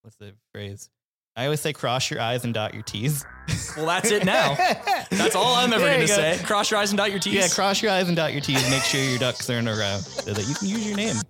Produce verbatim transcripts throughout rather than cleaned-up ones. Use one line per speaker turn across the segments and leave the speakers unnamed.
what's the phrase? I always say cross your I's and dot your T's.
Well, that's it now. That's all I'm ever going to say. Cross your I's and dot your T's.
Yeah, cross your I's and dot your T's. Make sure your ducks are in a row so that you can use your name.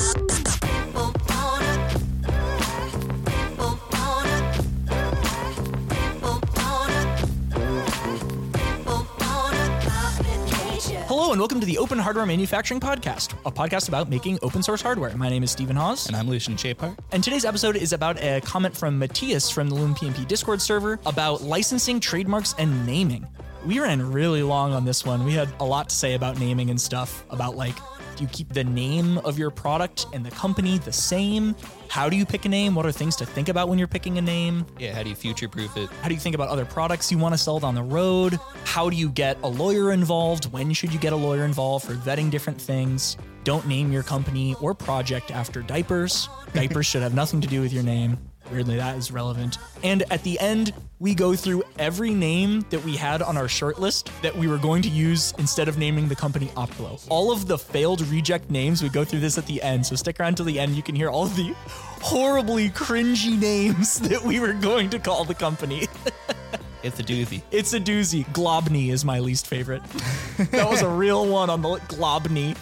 Hello and welcome to the Open Hardware Manufacturing Podcast, a podcast about making open source hardware. My name is Stephen Hawes.
And I'm Lucian Chapar.
And today's episode is about a comment from Matthias from the Loom P M P Discord server about licensing, trademarks, and naming. We ran really long on this one. We had a lot to say about naming and stuff, about like, do you keep the name of your product and the company the same? How do you pick a name? What are things to think about when you're picking a name?
Yeah, how do you future-proof it?
How do you think about other products you want to sell down the road? How do you get a lawyer involved? When should you get a lawyer involved for vetting different things? Don't name your company or project after diapers. Diapers should have nothing to do with your name. Weirdly, that is relevant. And at the end, we go through every name that we had on our shortlist that we were going to use instead of naming the company Optlo. All of the failed reject names, we go through this at the end. So stick around till the end. You can hear all of the horribly cringy names that we were going to call the company.
It's a doozy.
It's a doozy. Globny is my least favorite. That was a real one on the Globny.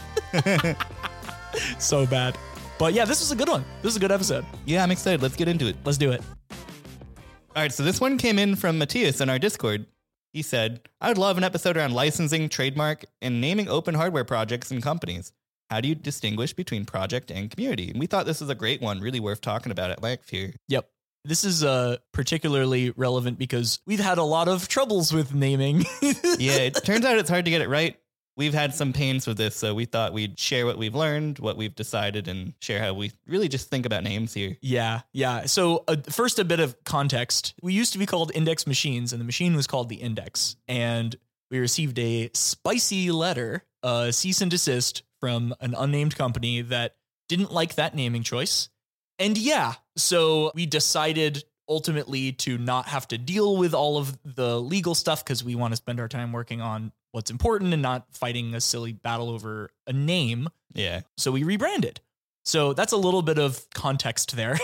So bad. But yeah, this was a good one. This is a good episode.
Yeah, I'm excited. Let's get into it.
Let's do it.
All right, so this one came in from Matthias in our Discord. He said, I would love an episode around licensing, trademark, and naming open hardware projects and companies. How do you distinguish between project and community? And we thought this was a great one, really worth talking about at length here.
Yep. This is uh, particularly relevant because we've had a lot of troubles with naming.
Yeah, it turns out it's hard to get it right. We've had some pains with this, so we thought we'd share what we've learned, what we've decided, and share how we really just think about names here.
Yeah, yeah. So uh, first, a bit of context. We used to be called Index Machines, and the machine was called the Index. And we received a spicy letter, a cease and desist from an unnamed company that didn't like that naming choice. And yeah, so we decided ultimately to not have to deal with all of the legal stuff because we want to spend our time working on what's important and not fighting a silly battle over a name.
Yeah.
So we rebranded. So that's a little bit of context there.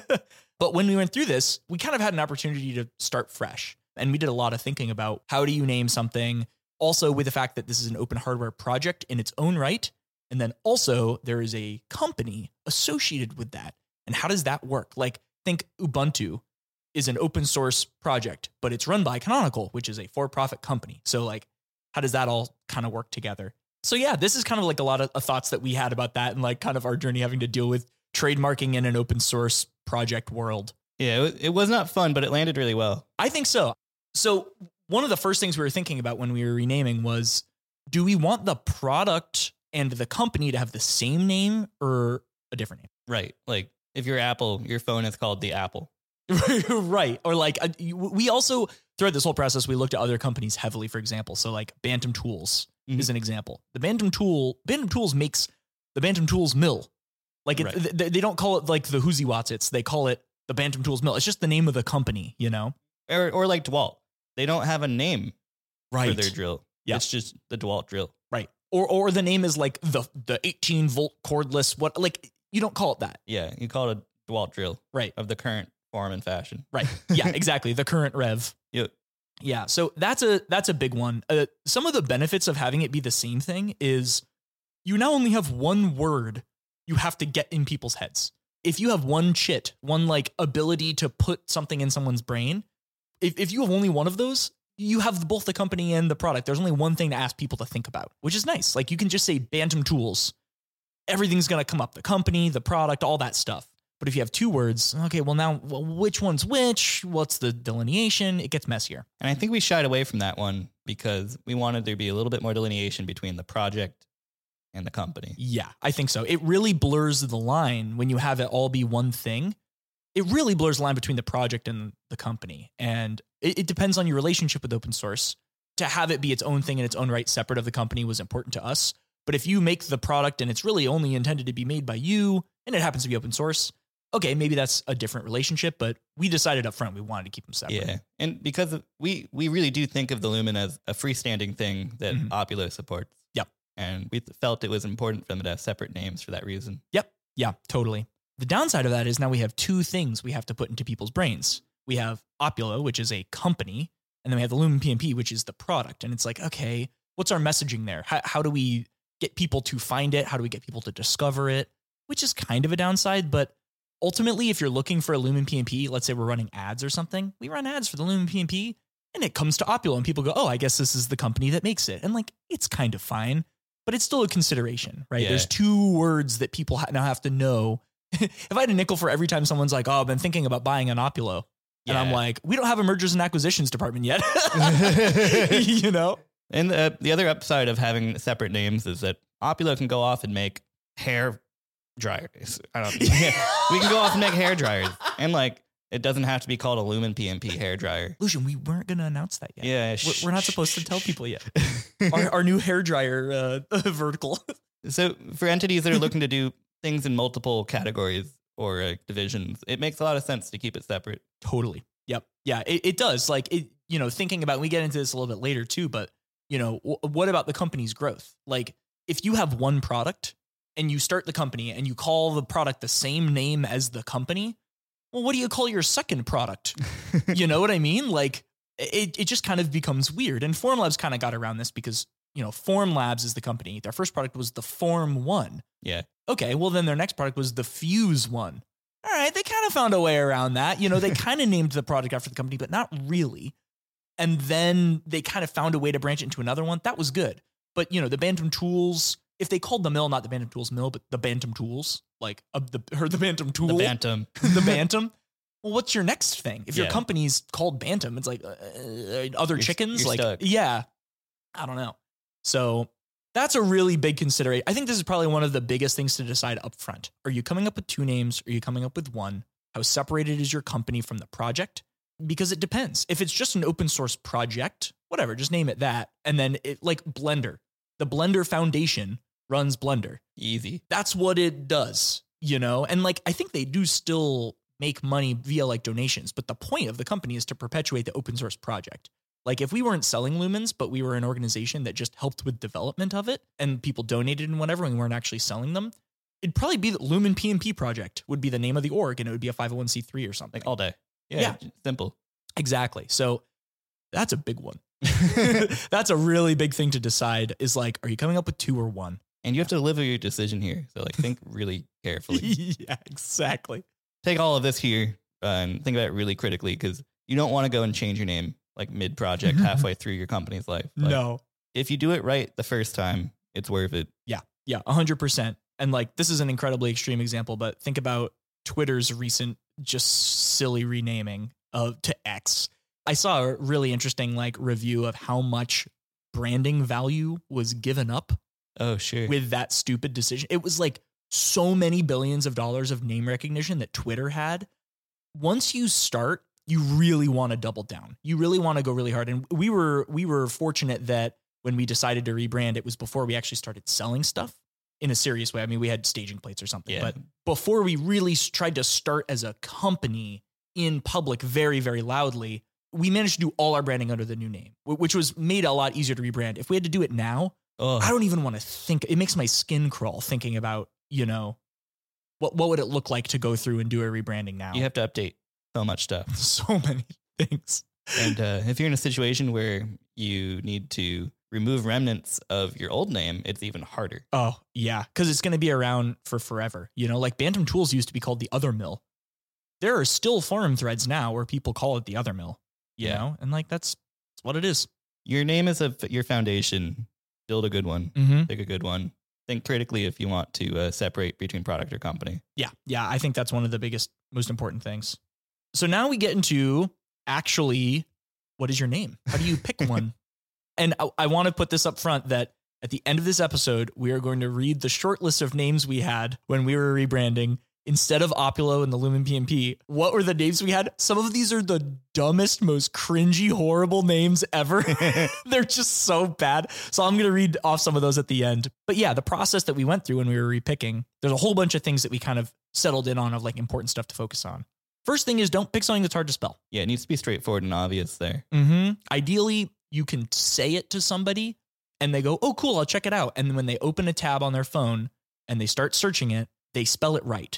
But when we went through this, we kind of had an opportunity to start fresh. And we did a lot of thinking about how do you name something, also with the fact that this is an open hardware project in its own right. And then also there is a company associated with that. And how does that work? Like, think Ubuntu is an open source project, but it's run by Canonical, which is a for-profit company. So like, how does that all kind of work together? So yeah, this is kind of like a lot of uh, thoughts that we had about that and like kind of our journey having to deal with trademarking in an open source project world.
Yeah, it was, it was not fun, but it landed really well.
I think so. So one of the first things we were thinking about when we were renaming was, do we want the product and the company to have the same name or a different name?
Right. Like if you're Apple, your phone is called the Apple.
Right. Or like, uh, we also, throughout this whole process, we looked at other companies heavily, for example. So like Bantam Tools mm-hmm. is an example. The Bantam Tool, Bantam Tools makes the Bantam Tools mill. Like it, right. they, they don't call it like the Whoozy Watsits. They call it the Bantam Tools mill. It's just the name of the company, you know?
Or, or like DeWalt. They don't have a name
right.
for their drill.
Yeah.
It's just the DeWalt drill.
Right. Or, or the name is like the, the eighteen volt cordless, what, like you don't call it that.
Yeah. You call it a DeWalt drill.
Right.
Of the current form and fashion.
Right. Yeah, exactly. The current rev.
Yep.
Yeah. So that's a, that's a big one. Uh, some of the benefits of having it be the same thing is you now only have one word you have to get in people's heads. If you have one chit, one like ability to put something in someone's brain, if, if you have only one of those, you have both the company and the product. There's only one thing to ask people to think about, which is nice. Like you can just say Bantam Tools. Everything's going to come up. The company, the product, all that stuff. But if you have two words, okay, well now, well, which one's which? What's the delineation? It gets messier.
And I think we shied away from that one because we wanted there to be a little bit more delineation between the project and the company.
Yeah, I think so. It really blurs the line when you have it all be one thing. It really blurs the line between the project and the company. And it, it depends on your relationship with open source. To have it be its own thing in its own right, separate of the company, was important to us. But if you make the product and it's really only intended to be made by you, and it happens to be open source, okay, maybe that's a different relationship, but we decided up front we wanted to keep them separate.
Yeah, and because of, we we really do think of the Lumen as a freestanding thing that mm-hmm. Optlo supports.
Yep.
And we felt it was important for them to have separate names for that reason.
Yep. Yeah, totally. The downside of that is now we have two things we have to put into people's brains. We have Opula, which is a company, and then we have the Lumen P M P, which is the product. And it's like, okay, what's our messaging there? How, how do we get people to find it? How do we get people to discover it? Which is kind of a downside, but ultimately, if you're looking for a Lumen P M P, let's say we're running ads or something, we run ads for the Lumen P M P, and it comes to Opula, and people go, oh, I guess this is the company that makes it. And like, it's kind of fine, but it's still a consideration, right?
Yeah.
There's two words that people ha- now have to know. If I had a nickel for every time someone's like, oh, I've been thinking about buying an Opula, and
Yeah.
I'm like, we don't have a mergers and acquisitions department yet, you know?
And the, the other upside of having separate names is that Opula can go off and make hair dryers. I don't know. We can go off and make hair dryers. And like, it doesn't have to be called a Lumen P M P hair dryer.
Lucian, we weren't going to announce that yet.
Yeah.
We're, we're not supposed to tell people yet. Our, our new hair dryer uh, vertical.
So for entities that are looking to do things in multiple categories or uh, divisions, it makes a lot of sense to keep it separate.
Totally. Yep. Yeah, it, it does. Like, it, you know, thinking about, we get into this a little bit later too, but, you know, w- what about the company's growth? Like, if you have one product and you start the company and you call the product the same name as the company, well, what do you call your second product? You know what I mean? Like, it, it just kind of becomes weird. And Formlabs kind of got around this because, you know, Formlabs is the company. Their first product was the Form One.
Yeah.
Okay, well, then their next product was the Fuse One. All right, they kind of found a way around that. You know, they kind of named the product after the company, but not really. And then they kind of found a way to branch it into another one. That was good. But, you know, the Bantam Tools, if they called the mill, not the Bantam Tools mill, but the Bantam Tools, like uh, the, or the Bantam Tool.
The Bantam.
The Bantam. Well, what's your next thing? If your
Yeah.
company's called Bantam, it's like uh, other
You're-
chickens.
you're
like,
stuck.
yeah, I don't know. So that's a really big consideration. I think this is probably one of the biggest things to decide up front. Are you coming up with two names? Are you coming up with one? How separated is your company from the project? Because it depends. If it's just an open source project, whatever, just name it that. And then it, like Blender, the Blender Foundation runs Blender.
Easy.
That's what it does, you know? And like, I think they do still make money via like donations, but the point of the company is to perpetuate the open source project. Like, if we weren't selling Lumens, but we were an organization that just helped with development of it and people donated and whatever, and we weren't actually selling them, it'd probably be the Lumen P M P project would be the name of the org, and it would be a five oh one c three or something.
Like all day. Yeah.
Yeah.
Simple.
Exactly. So that's a big one. That's a really big thing to decide is like, are you coming up with two or one?
And you have to live with your decision here. So like, think really carefully.
Yeah, exactly.
Take all of this here uh, and think about it really critically, because you don't want to go and change your name like mid project halfway through your company's life. Like,
No.
if you do it right the first time, it's worth it.
Yeah, one hundred percent. And like, this is an incredibly extreme example, but think about Twitter's recent just silly renaming of to X. I saw a really interesting like review of how much branding value was given up
Oh, sure.
with that stupid decision. It was like so many billions of dollars of name recognition that Twitter had. Once you start, you really want to double down. You really want to go really hard. And we were we were fortunate that when we decided to rebrand, it was before we actually started selling stuff in a serious way. I mean, we had staging plates or something,
Yeah.
but before we really s- tried to start as a company in public very, very loudly, we managed to do all our branding under the new name, wh- which was made a lot easier to rebrand. If we had to do it now,
oh,
I don't even want to think. It makes my skin crawl thinking about, you know, what what would it look like to go through and do a rebranding now?
you have to update so much stuff.
So many things.
And uh, if you're in a situation where you need to remove remnants of your old name, it's even harder.
Oh, yeah. Because it's going to be around for forever. You know, like Bantam Tools used to be called the Other Mill. There are still forum threads now where people call it the Other Mill, you
Yeah.
know? And like, that's, that's what it is.
Your name is a, your foundation. Build a good one.
Mm-hmm.
Pick a good one. Think critically if you want to uh, separate between product or company.
Yeah. Yeah. I think that's one of the biggest, most important things. So now we get into actually, what is your name? How do you pick one? And I, I want to put this up front that at the end of this episode, we are going to read the short list of names we had when we were rebranding. Instead of Opulo and the Lumen P M P, what were the names we had? Some of these are the dumbest, most cringy, horrible names ever. They're just so bad. So I'm going to read off some of those at the end. But yeah, the process that we went through when we were repicking, there's a whole bunch of things that we kind of settled in on of like important stuff to focus on. First thing is don't pick something that's hard to spell.
Yeah, it needs to be straightforward and obvious there.
Mm-hmm. Ideally, you can say it to somebody and they go, oh, cool, I'll check it out. And when they open a tab on their phone and they start searching it, they spell it right.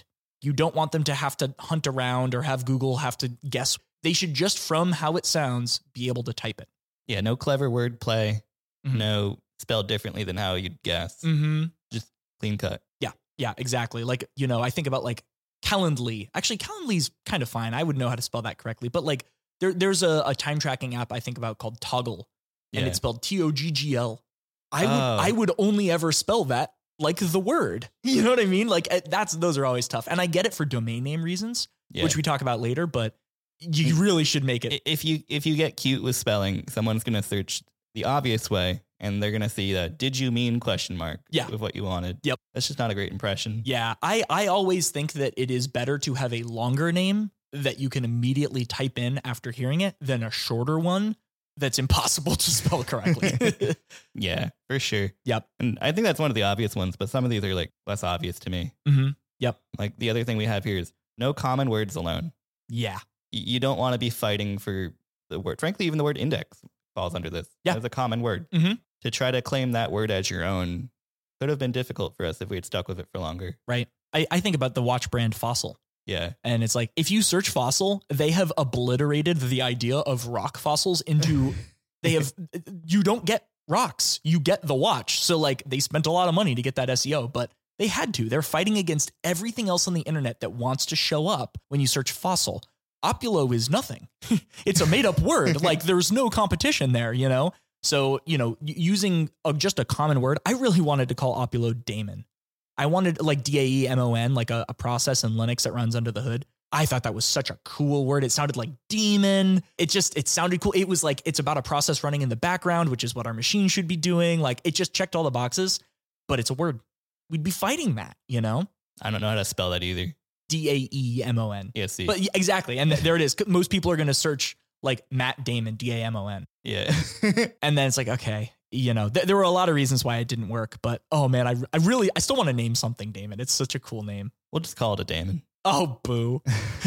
You don't want them to have to hunt around or have Google have to guess. They should just, from how it sounds, be able to type it.
Yeah, no clever word play,
Mhm.
no spelled differently than how you'd guess.
Mm-hmm.
Just clean cut.
Yeah, yeah, exactly. Like, you know, I think about like Calendly. Actually, Calendly's kind of fine. I would know how to spell that correctly. But like there, there's a, a time tracking app I think about called Toggle, and
Yeah.
it's spelled T O G G L. I would
Oh.
I would only ever spell that like the word. You know what I mean? Like eh, that's those are always tough. And I get it for domain name reasons,
Yeah.
which we talk about later, but you really should make it.
I- If you if you get cute with spelling, someone's gonna search the obvious way, and they're gonna see that "Did you mean?" question mark
Yeah.
with what you wanted.
Yep.
That's just not a great impression.
Yeah, I, I always think that it is better to have a longer name that you can immediately type in after hearing it than a shorter one that's impossible to spell correctly.
Yeah, for sure.
Yep.
And I think that's one of the obvious ones, but some of these are like less obvious to me.
Mm-hmm. Yep.
Like the other thing we have here is no common words alone.
Yeah.
Y- You don't want to be fighting for the word. Frankly, even the word index falls under this.
Yeah.
As a common word.
Mhm.
To try to claim that word as your own could have been difficult for us if we had stuck with it for longer.
Right. I, I think about the watch brand Fossil.
Yeah.
And it's like, if you search fossil, they have obliterated the idea of rock fossils into, they have, you don't get rocks, you get the watch. So like they spent a lot of money to get that S E O, but they had to. They're fighting against everything else on the internet that wants to show up when you search fossil. Opulo is nothing. It's a made up word. Like there's no competition there, you know? So, you know, using a, just a common word, I really wanted to call Opulo daemon. I wanted like D A E M O N, like a, a process in Linux that runs under the hood. I thought that was such a cool word. It sounded like demon. It just, it sounded cool. It was like, it's about a process running in the background, which is what our machine should be doing. Like it just checked all the boxes, but it's a word. We'd be fighting that, you know?
I don't know how to spell that either.
D A E M O N.
Yeah, see.
But yeah, exactly. And th- there it is. Most people are going to search like Matt Damon, D A M O N.
Yeah.
And then it's like, okay, you know, th- there were a lot of reasons why it didn't work, but oh man, I, I really, I still want to name something Damon. It's such a cool name.
We'll just call it a Damon.
Oh, boo.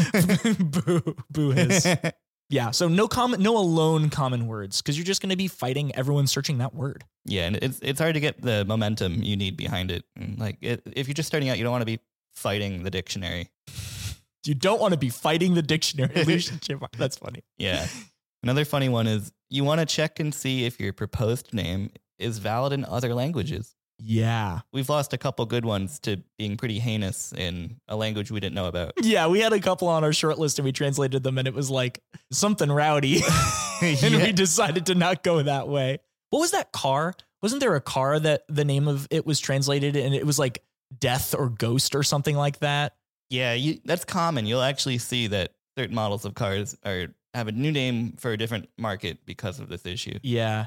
boo, boo his. Yeah. So no common, no alone common words, because you're just going to be fighting everyone searching that word.
Yeah, and it's it's hard to get the momentum you need behind it. And like it, if you're just starting out, you don't want to be fighting the dictionary.
You don't want to be fighting the dictionary. That's funny.
Yeah. Another funny one is you want to check and see if your proposed name is valid in other languages.
Yeah.
We've lost a couple good ones to being pretty heinous in a language we didn't know about.
Yeah, we had a couple on our short list and we translated them and it was like something rowdy. And
Yeah.
we decided to not go that way. What was that car? Wasn't there a car that the name of it was translated and it was like death or ghost or something like that?
Yeah, you, that's common. You'll actually see that certain models of cars are have a new name for a different market because of this issue.
Yeah.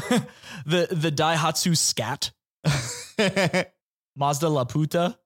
the the Daihatsu Scat. Mazda La Puta.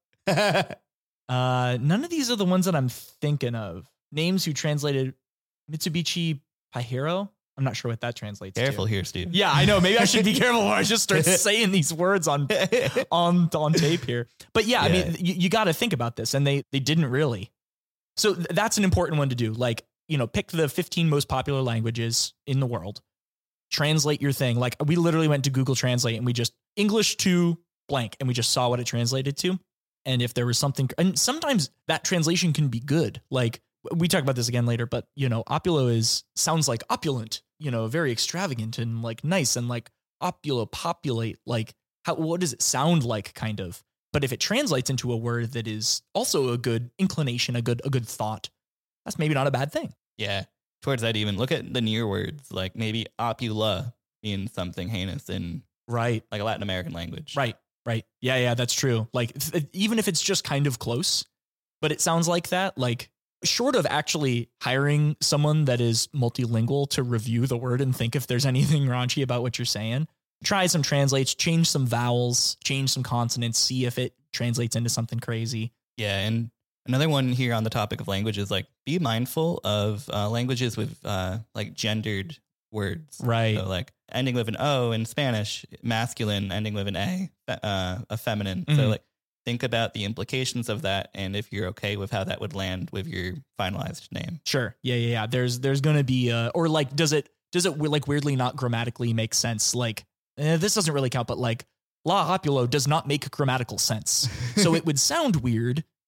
Uh, none of these are the ones that I'm thinking of. Names who translated Mitsubishi Pajero. I'm not sure what that translates
Careful
to.
here, Steve.
Yeah, I know. Maybe I should be careful when I just start saying these words on on on tape here. But yeah, I
Yeah.
mean, you, you got to think about this, and they they didn't really. So th- that's an important one to do. Like, you know, pick the fifteen most popular languages in the world. Translate your thing. Like we literally went to Google Translate and we just English to blank, and we just saw what it translated to. And if there was something, and sometimes that translation can be good. Like we talk about this again later, but you know, opulo is sounds like opulent, you know, very extravagant and like nice and like opulo, populate, like how, what does it sound like kind of? But if it translates into a word that is also a good inclination, a good, a good thought, that's maybe not a bad thing.
Yeah. Towards that even, look at the near words, like maybe opula means something heinous in
Right.
like a Latin American language.
Right. Right. Yeah. Yeah. That's true. Like th- even if it's just kind of close, but it sounds like that, like short of actually hiring someone that is multilingual to review the word and think if there's anything raunchy about what you're saying, try some translates, change some vowels, change some consonants, see if it translates into something crazy.
Yeah. And another one here on the topic of language is like, be mindful of uh, languages with uh, like gendered words.
Right.
So like ending with an O in Spanish, masculine, ending with an A, uh, a feminine.
Mhm.
So like think about the implications of that. And if you're okay with how that would land with your finalized name.
Sure. Yeah. Yeah. Yeah. There's, there's going to be, uh, or like, does it, does it like weirdly not grammatically make sense? Like, eh, this doesn't really count, but like La Opulo does not make grammatical sense. So it would sound weird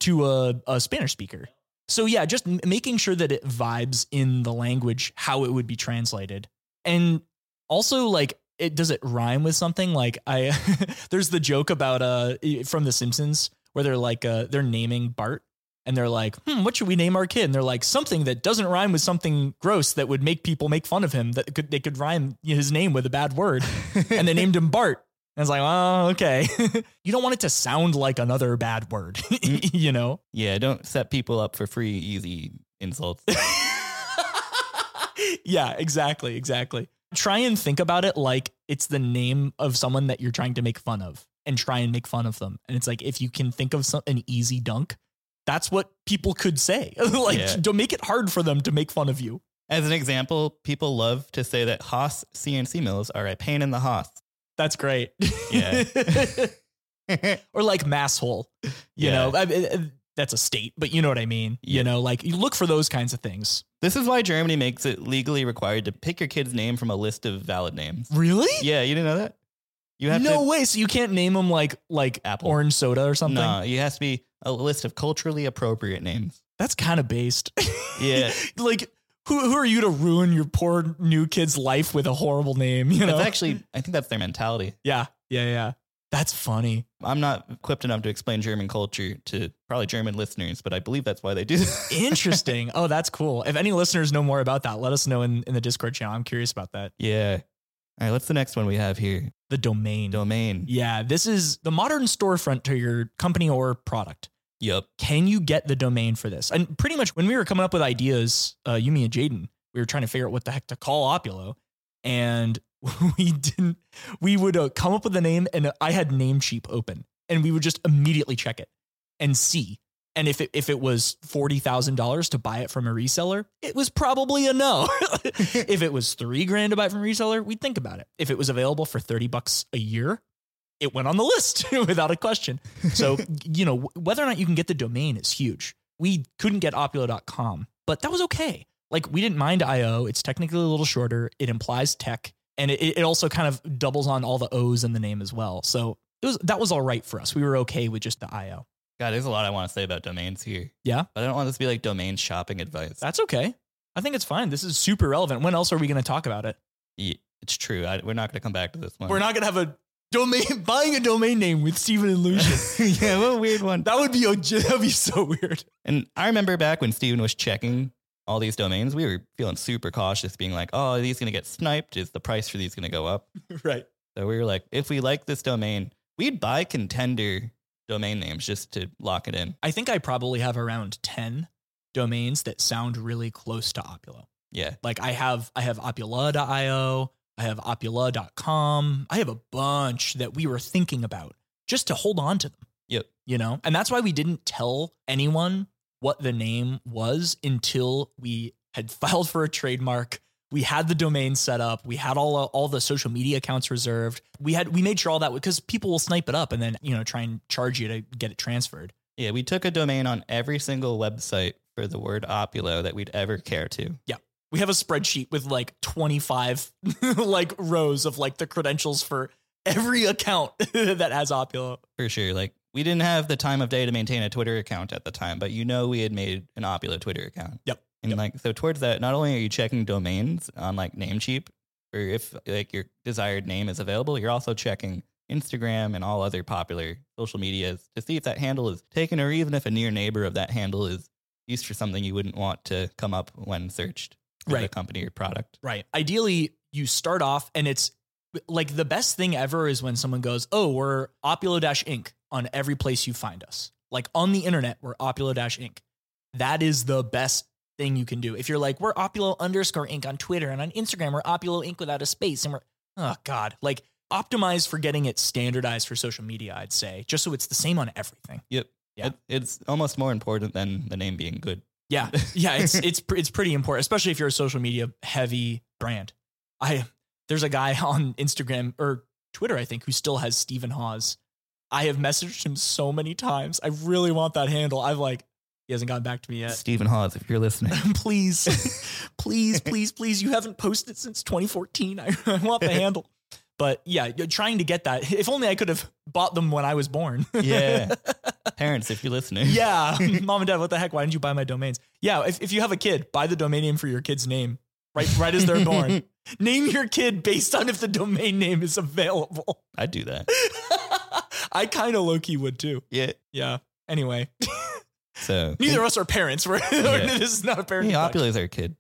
to a, a Spanish speaker. So yeah, just m- making sure that it vibes in the language, how it would be translated. And also like, it does it rhyme with something? Like I, there's the joke about, uh, from The Simpsons where they're like, uh, they're naming Bart and they're like, hmm, what should we name our kid? And they're like, something that doesn't rhyme with something gross that would make people make fun of him, that could, they could rhyme his name with a bad word. And they named him Bart. And it's like, oh, okay. You don't want it to sound like another bad word, you know?
Yeah, don't set people up for free, easy insults.
Yeah, exactly, exactly. Try and think about it like it's the name of someone that you're trying to make fun of and try and make fun of them. And it's like, if you can think of some, an easy dunk, that's what people could say. Like,
Yeah.
don't make it hard for them to make fun of you.
As an example, people love to say that Haas C N C mills are a pain in the Haas.
That's great.
Yeah.
Or like masshole, you
Yeah.
know, I, I, that's a state, but you know what I mean?
Yeah.
You know, like you look for those kinds of things.
This is why Germany makes it legally required to pick your kid's name from a list of valid names.
Really?
Yeah, you didn't know that? You have
No
to,
way. So you can't name them like, like
Apple.
orange soda or something?
No, you has to be a list of culturally appropriate names.
That's kind of based.
Yeah.
Like, who who are you to ruin your poor new kid's life with a horrible name? You know,
That's actually, I think that's their mentality.
yeah, yeah, yeah. That's funny.
I'm not equipped enough to explain German culture to probably German listeners, but I believe that's why they do that.
Interesting. Oh, that's cool. If any listeners know more about that, let us know in, in the Discord channel. I'm curious about that.
Yeah. All right, what's the next one we have here?
The domain.
Domain.
Yeah, this is the modern storefront to your company or product.
Yep.
Can you get the domain for this? And pretty much when we were coming up with ideas, uh, you, me, and Jaden, we were trying to figure out what the heck to call Opulo. And we didn't, we would uh, come up with a name, and I had Namecheap open, and we would just immediately check it and see. And if it, if it was forty thousand dollars to buy it from a reseller, it was probably a no. If it was three grand to buy it from a reseller, we'd think about it. If it was available for thirty bucks a year, it went on the list without a question. So, you know, whether or not you can get the domain is huge. We couldn't get opulo dot com, but that was okay. Like, we didn't mind I O. It's technically a little shorter. It implies tech, and it, it also kind of doubles on all the O's in the name as well. So it was, that was all right for us. We were okay with just the I O.
God, there's a lot I want to say about domains here.
Yeah,
But I don't want this to be like domain shopping advice.
that's okay. I think it's fine. This is super relevant. When else are we going to talk about it?
Yeah, it's true. I, we're not going to come back to this one.
We're not going to have a domain, buying a domain name with Steven and Lucian.
Yeah, what a weird one.
That would be, a, that would be so weird.
And I remember back when Steven was checking all these domains, we were feeling super cautious, being like, oh, are these going to get sniped? Is the price for these going to go up?
Right.
So we were like, if we like this domain, we'd buy contender domain names just to lock it in.
I think I probably have around ten domains that sound really close to Opulo.
Yeah.
Like I have, I have opula dot I O, I have opula dot com. I have a bunch that we were thinking about just to hold on to them.
Yep.
You know, and that's why we didn't tell anyone what the name was until we had filed for a trademark. We had the domain set up. We had all all the social media accounts reserved. We had we made sure all that, because people will snipe it up and then, you know, try and charge you to get it transferred.
Yeah, we took a domain on every single website for the word Opulo that we'd ever care to.
Yeah. We have a spreadsheet with like twenty-five like rows of like the credentials for every account that has Opulo.
For sure. Like, we didn't have the time of day to maintain a Twitter account at the time, but you know we had made an Opulo Twitter account.
Yep.
And
Yep.
like, so towards that, not only are you checking domains on like Namecheap, or if like your desired name is available, you're also checking Instagram and all other popular social medias to see if that handle is taken, or even if a near neighbor of that handle is used for something you wouldn't want to come up when searched for the
Right.
company or product.
Right. Ideally, you start off and it's like the best thing ever is when someone goes, oh, we're Opulo-Inc on every place you find us. Like on the internet, we're Opulo-Inc. That is the best thing you can do. If you're like, we're Opulo underscore Inc on Twitter, and on Instagram, we're Opulo Inc without a space. And we're, oh God, like optimize for getting it standardized for social media, I'd say, just so it's the same on everything.
Yep.
Yeah.
It, it's almost more important than the name being good.
Yeah. Yeah. It's, it's, pr- it's pretty important, especially if you're a social media heavy brand. I, there's a guy on Instagram or Twitter, I think, who still has Stephen Hawes. I have messaged him so many times. I really want that handle. I've like, he hasn't gotten back to me yet.
Stephen Hawes, if you're listening.
Please, please, please, please. You haven't posted since twenty fourteen. I, I want the handle. But yeah, you're trying to get that. If only I could have bought them when I was born.
Yeah. Parents, if you're listening.
Yeah. Mom and dad, what the heck? Why didn't you buy my domains? Yeah. If, if you have a kid, buy the domain name for your kid's name right, right as they're born. Name your kid based on if the domain name is available.
I'd do that.
I kind of low key would too.
Yeah.
Yeah. Anyway.
So
neither of us are parents. We're,
Yeah.
This is not a parent.
Hey, Opula is our kid.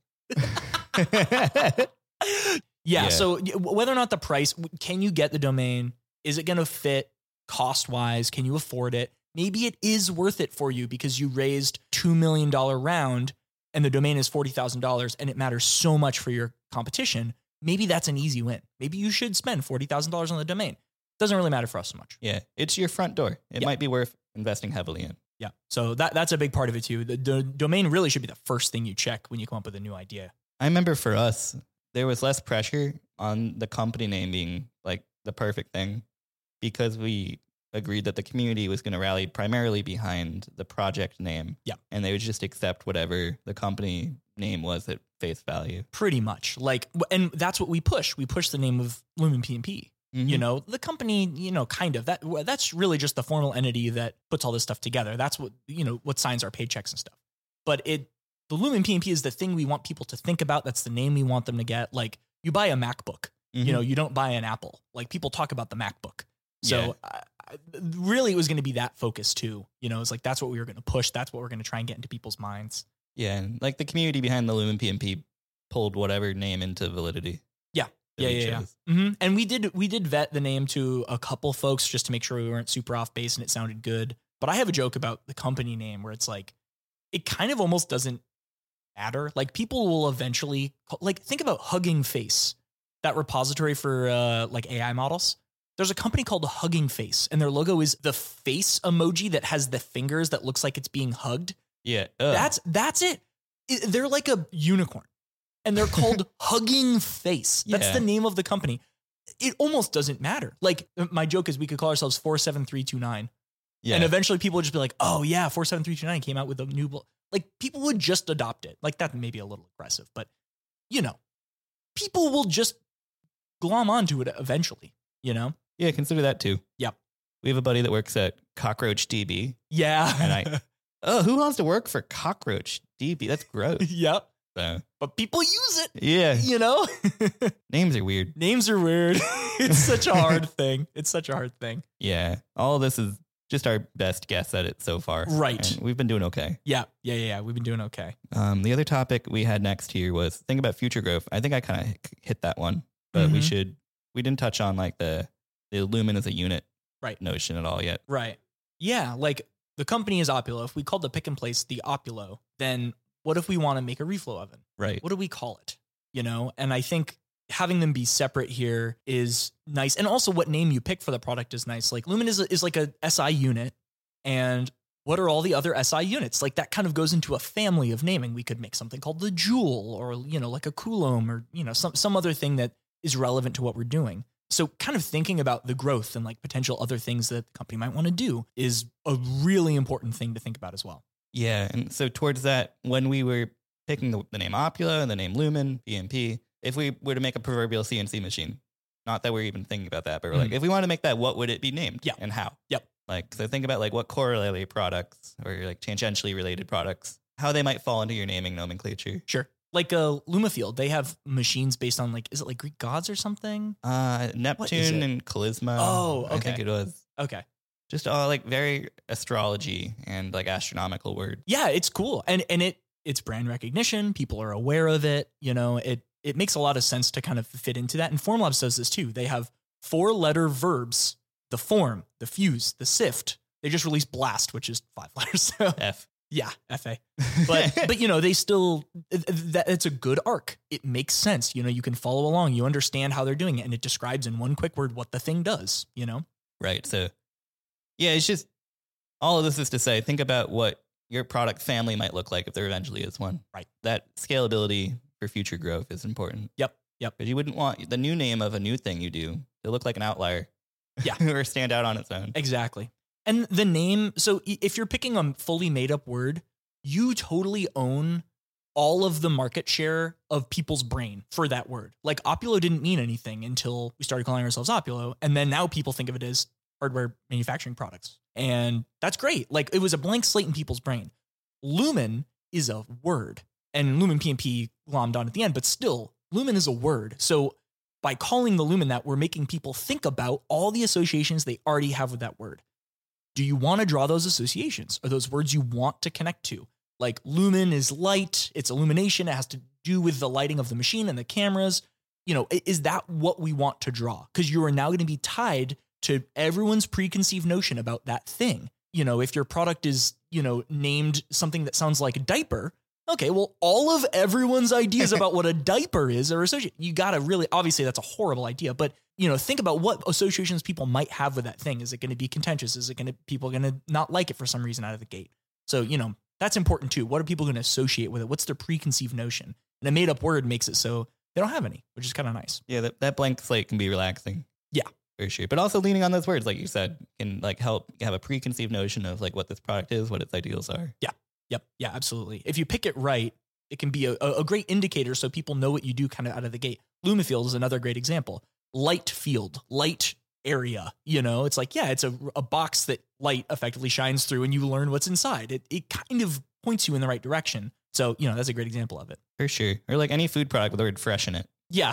Yeah,
Yeah.
So y- whether or not the price, can you get the domain? Is it going to fit cost wise? Can you afford it? Maybe it is worth it for you because you raised two million dollars round and the domain is forty thousand dollars and it matters so much for your competition. Maybe that's an easy win. Maybe you should spend forty thousand dollars on the domain. Doesn't really matter for us so much.
Yeah. It's your front door. It
Yeah.
might be worth investing heavily in.
Yeah. So that that's a big part of it too. The, the domain really should be the first thing you check when you come up with a new idea.
I remember for us, there was less pressure on the company name being like the perfect thing because we agreed that the community was going to rally primarily behind the project name.
Yeah.
And they would just accept whatever the company name was at face value.
Pretty much. Like, and that's what we push. We push the name of Lumen P and P.
Mm-hmm.
You know, the company, you know, kind of that that's really just the formal entity that puts all this stuff together. That's what, you know, what signs our paychecks and stuff. But it, the Lumen P and P is the thing we want people to think about. That's the name we want them to get. Like you buy a MacBook,
Mm-hmm.
you know, you don't buy an Apple. Like people talk about the MacBook. So
Yeah.
I, I, really it was going to be that focus too. You know, it's like, that's what we were going to push. That's what we're going to try and get into people's minds.
Yeah. And like the community behind the Lumen P and P pulled whatever name into validity.
Yeah.
that
Yeah,
we
yeah, yeah.
chose.
Mm-hmm. And we did we did vet the name to a couple folks just to make sure we weren't super off base and it sounded good. But I have a joke about the company name where it's like, it kind of almost doesn't matter. Like people will eventually, like think about Hugging Face, that repository for uh, like A I models. There's a company called Hugging Face and their logo is the face emoji that has the fingers that looks like it's being hugged.
Yeah. Ugh.
That's that's it. It- They're like a unicorn. And they're called Hugging Face. That's
Yeah.
the name of the company. It almost doesn't matter. Like my joke is we could call ourselves four seven three two nine.
yeah.
And eventually people would just be like, oh yeah, four seven three two nine came out with a new, bl-. Like people would just adopt it. Like that may be a little aggressive, but you know, people will just glom onto it eventually, you know?
yeah. Consider that too.
Yep.
We have a buddy that works at Cockroach D B.
Yeah.
And I- Oh, who wants to work for Cockroach D B? That's gross.
Yep.
So,
But people use it,
yeah.
you know?
Names are weird.
Names are weird. It's such a hard thing. It's such a hard thing.
Yeah. All of this is just our best guess at it so far.
Right.
And we've been doing okay.
Yeah. Yeah. Yeah. yeah. We've been doing okay.
Um, the other topic we had next here was think about future growth. I think I kind of hit that one, but we
Mhm.
should, we didn't touch on like the, the Lumen as a unit
Right.
notion at all yet.
Right. Yeah. Like the company is Opulo. If we called the pick and place the Opulo, then what if we want to make a reflow oven?
Right.
What do we call it? You know, and I think having them be separate here is nice. And also what name you pick for the product is nice. Like Lumen is, is like a S I unit. And what are all the other S I units? Like that kind of goes into a family of naming. We could make something called the Joule or, you know, like a Coulomb or, you know, some, some other thing that is relevant to what we're doing. So kind of thinking about the growth and like potential other things that the company might want to do is a really important thing to think about as well.
Yeah. And so towards that, when we were picking the, the name Opula and the name Lumen, P and P, if we were to make a proverbial C N C machine, not that we're even thinking about that, but we're like,
Mm.
if we want to make that, what would it be named?
Yeah.
And how?
Yep.
Like, so think about like what corollary products or like tangentially related products, how they might fall into your naming nomenclature.
Sure. Like uh, Lumafield, they have machines based on like, is it like Greek gods or something?
Uh, Neptune
it?
and Charisma.
Oh,
I think
okay.
it was
Okay.
just all like very astrology and like astronomical word.
Yeah, it's cool. And and it it's brand recognition. People are aware of it. You know, it it makes a lot of sense to kind of fit into that. And Formlabs does this too. They have four letter verbs, the form, the fuse, the sift. They just released blast, which is five letters. So
F.
yeah, F A. But but you know, they still that it's a good arc. It makes sense. You know, you can follow along. You understand how they're doing it, and it describes in one quick word what the thing does, you know?
Right. So, yeah, it's just all of this is to say, think about what your product family might look like if there eventually is one.
Right.
That scalability for future growth is important.
Yep. Yep.
Because you wouldn't want the new name of a new thing you do to look like an outlier.
Yeah.
Or stand out on its own.
Exactly. And the name, so i- if you're picking a fully made up word, you totally own all of the market share of people's brain for that word. Like Opulo didn't mean anything until we started calling ourselves Opulo. And then now people think of it as hardware manufacturing products. And that's great. Like it was a blank slate in people's brain. Lumen is a word, and Lumen P M P glommed on at the end, but still Lumen is a word. So by calling the Lumen that, we're making people think about all the associations they already have with that word. Do you want to draw those associations? Are those words you want to connect to? Like lumen is light, it's illumination, it has to do with the lighting of the machine and the cameras. You know, is that what we want to draw? Because you are now going to be tied to everyone's preconceived notion about that thing. You know, if your product is, you know, named something that sounds like a diaper, okay, well, all of everyone's ideas about what a diaper is are associated. You got to really, obviously that's a horrible idea, but you know, think about what associations people might have with that thing. Is it going to be contentious? Is it going to, people going to not like it for some reason out of the gate? So, you know, that's important too. What are people going to associate with it? What's their preconceived notion? And a made up word makes it so they don't have any, which is kind of nice.
Yeah, that, that blank slate can be relaxing.
Yeah.
For sure. But also leaning on those words, like you said, can like help have a preconceived notion of like what this product is, what its ideals are.
Yeah. Yep. Yeah, absolutely. If you pick it right, it can be a, a great indicator so people know what you do kind of out of the gate. Lumifield is another great example. Light field, light area, you know, it's like, yeah, it's a, a box that light effectively shines through and you learn what's inside. It it kind of points you in the right direction. So, you know, that's a great example of it.
For sure. Or like any food product with the word fresh in it.
Yeah.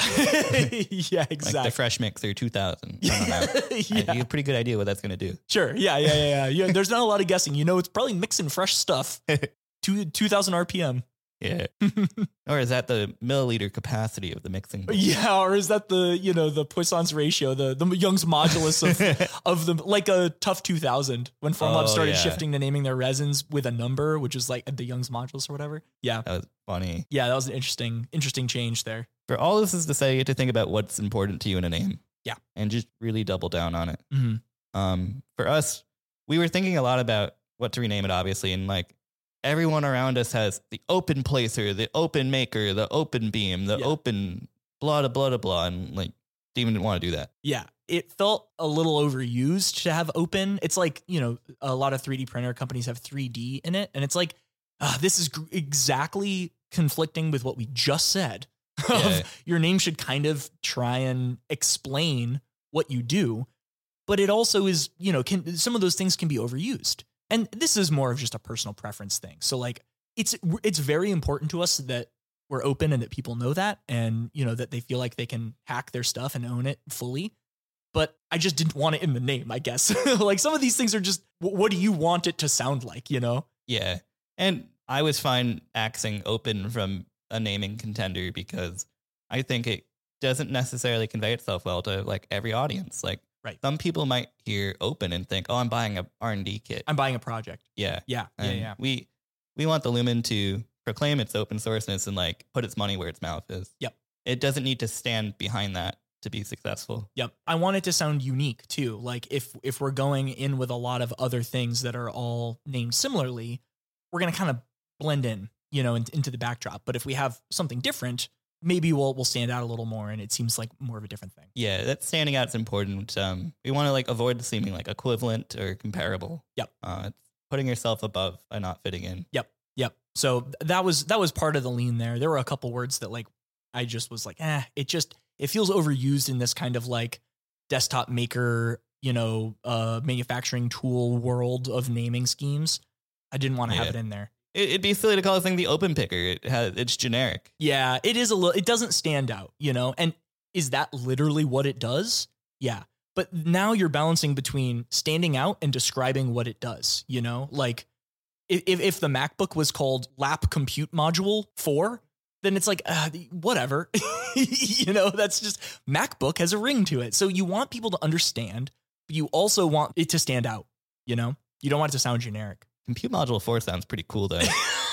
Yeah, exactly.
Like the Fresh Mixer two thousand. I don't know.
Yeah.
I, you have a pretty good idea what that's going to do.
Sure. Yeah, yeah, yeah, yeah. Yeah, there's not a lot of guessing. You know, it's probably mixing fresh stuff. Two, two thousand R P M.
Yeah. Or is that the milliliter capacity of the mixing bowl?
Yeah, or is that the, you know, the Poisson's ratio, the the Young's modulus of of the, like a Tough two thousand when Formlab
Oh,
started
yeah.
shifting to naming their resins with a number, which is like the Young's modulus or whatever. Yeah.
That was funny.
Yeah, that was an interesting interesting change there.
For all this is to say, you have to think about what's important to you in a name.
Yeah.
And just really double down on it.
Mm-hmm.
Um, for us, we were thinking a lot about what to rename it, obviously, and like everyone around us has the open placer, the open maker, the open beam, the
Yeah.
open blah, blah, blah, blah, blah. And like, Steven didn't want to do that.
Yeah, it felt a little overused to have open. It's like, you know, a lot of three D printer companies have three D in it. And it's like, uh, this is gr- exactly conflicting with what we just said.
Yeah.
Your name should kind of try and explain what you do. But it also is, you know, can some of those things can be overused. And this is more of just a personal preference thing. So like, it's it's very important to us that we're open and that people know that, and you know that they feel like they can hack their stuff and own it fully. But I just didn't want it in the name, I guess. Like some of these things are just, what do you want it to sound like, you know?
Yeah. And I was fine axing open from a naming contender because I think it doesn't necessarily convey itself well to like every audience. Like
Right.
some people might hear open and think, oh, I'm buying a R and D kit.
I'm buying a project.
Yeah.
Yeah, yeah,
And
yeah.
We we want the Lumen to proclaim its open sourceness and like put its money where its mouth is.
Yep.
It doesn't need to stand behind that to be successful.
Yep. I want it to sound unique too. Like if if we're going in with a lot of other things that are all named similarly, we're going to kind of blend in, you know, in, into the backdrop. But if we have something different, maybe we'll we'll stand out a little more, and it seems like more of a different thing.
Yeah, that standing out is important. Um, we want to like avoid seeming like equivalent or comparable.
Yep.
Uh, it's putting yourself above by not fitting in.
Yep. Yep. So th- that was that was part of the lean there. There were a couple words that like I just was like, eh, it just it feels overused in this kind of like desktop maker, you know, uh, manufacturing tool world of naming schemes. I didn't want to have
Yeah.
it in there.
It, it'd be silly to call this thing the open picker. It has it's generic.
Yeah, it is a little, it doesn't stand out, you know? And is that literally what it does? Yeah. But now you're balancing between standing out and describing what it does, you know? Like if, if the MacBook was called Lap Compute Module four, then it's like, uh, whatever, you know, that's just, MacBook has a ring to it. So you want people to understand, but you also want it to stand out, you know? You don't want it to sound generic.
Compute Module four sounds pretty cool though.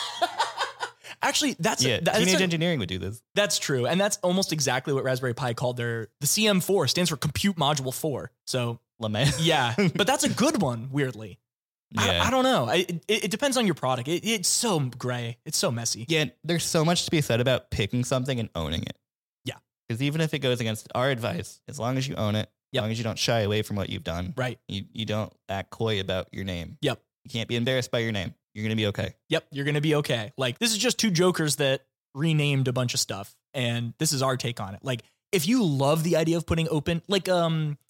Actually, that's
Yeah,
a, that's,
Teenage
a-
Engineering would do this.
that's true, and that's almost exactly what Raspberry Pi called their the C M four stands for Compute Module four. So
Lament.
yeah, but that's a good one. Weirdly,
Yeah.
I, I don't know. I, it, it depends on your product. It, it's so gray. It's so messy.
Yeah, there's so much to be said about picking something and owning it.
Yeah.
Because even if it goes against our advice, as long as you own it,
Yep.
as long as you don't shy away from what you've done,
Right.
you, you don't act coy about your name.
Yep.
You can't be embarrassed by your name. You're going to be okay.
Yep. You're gonna be okay. Like this is just two jokers that renamed a bunch of stuff, and this is our take on it. Like if you love the idea of putting open, like um,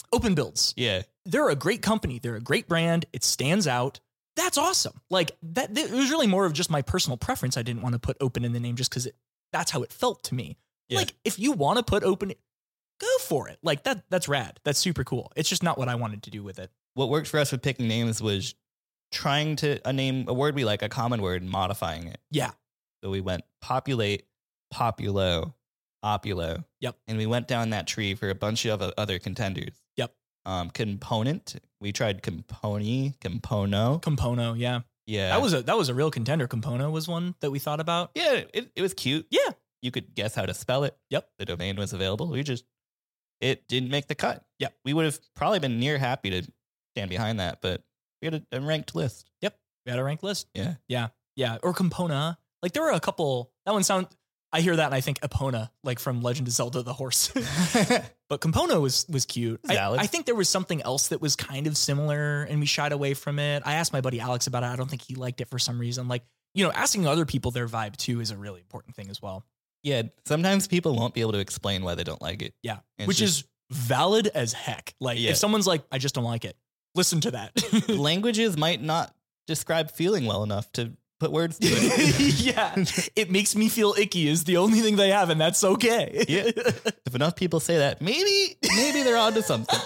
Open Builds.
Yeah.
They're a great company. They're a great brand. It stands out. That's awesome. Like that, it was really more of just my personal preference. I didn't want to put open in the name just because that's how it felt to me. Yeah. Like if you want to put open, go for it. Like that, that's rad. That's super cool. It's just not what I wanted to do with it.
What worked for us with picking names was trying to a name, a word we like, a common word, and modifying it.
Yeah.
So we went populate, populo, opulo.
Yep.
And we went down that tree for a bunch of other contenders.
Yep.
Um, component. We tried componi, compono.
Compono, yeah.
Yeah.
That was a that was a real contender. Compono was one that we thought about.
Yeah, it, it was cute.
Yeah.
You could guess how to spell it.
Yep.
The domain was available. We just it didn't make the cut.
Yep.
We would have probably been near happy to stand behind that, but we had a, a ranked list.
Yep. We had a ranked list.
Yeah.
Yeah. Yeah. Or Compona. Like there were a couple that one sound I hear that and I think Epona, like from Legend of Zelda the horse. But Compono was was cute. I, I think there was something else that was kind of similar and we shied away from it. I asked my buddy Alex about it. I don't think he liked it for some reason. Like, you know, asking other people their vibe too is a really important thing as well.
Yeah. Sometimes people won't be able to explain why they don't like it.
Yeah.
It's
Which
just,
is valid as heck. Like
yeah.
If someone's like, I just don't like it, listen to that.
Languages might not describe feeling well enough to put words to it.
Yeah. It makes me feel icky is the only thing they have, and that's okay.
Yeah. If enough people say that, maybe, maybe they're onto something.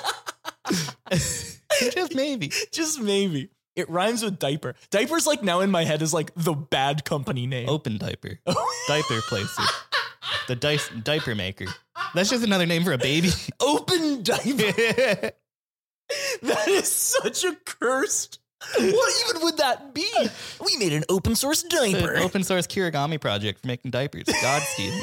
Just maybe.
Just maybe. It rhymes with diaper. Diaper's like now in my head is like the bad company name.
Open diaper. Diaper placer. The dice diaper maker. That's just another name for a baby.
Open diaper. That is such a cursed. What even would that be? We made an open source diaper.
An open source Kirigami project for making diapers. Godspeed.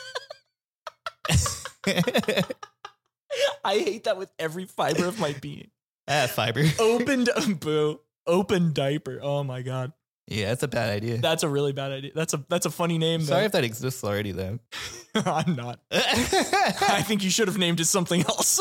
I hate that with every fiber of my being.
Ah, fiber.
Open di- boo. Open diaper. Oh my god.
Yeah, that's a bad idea.
That's a really bad idea. That's a that's a funny name.
Sorry
though.
if that exists already, though.
I'm not. I think you should have named it something else.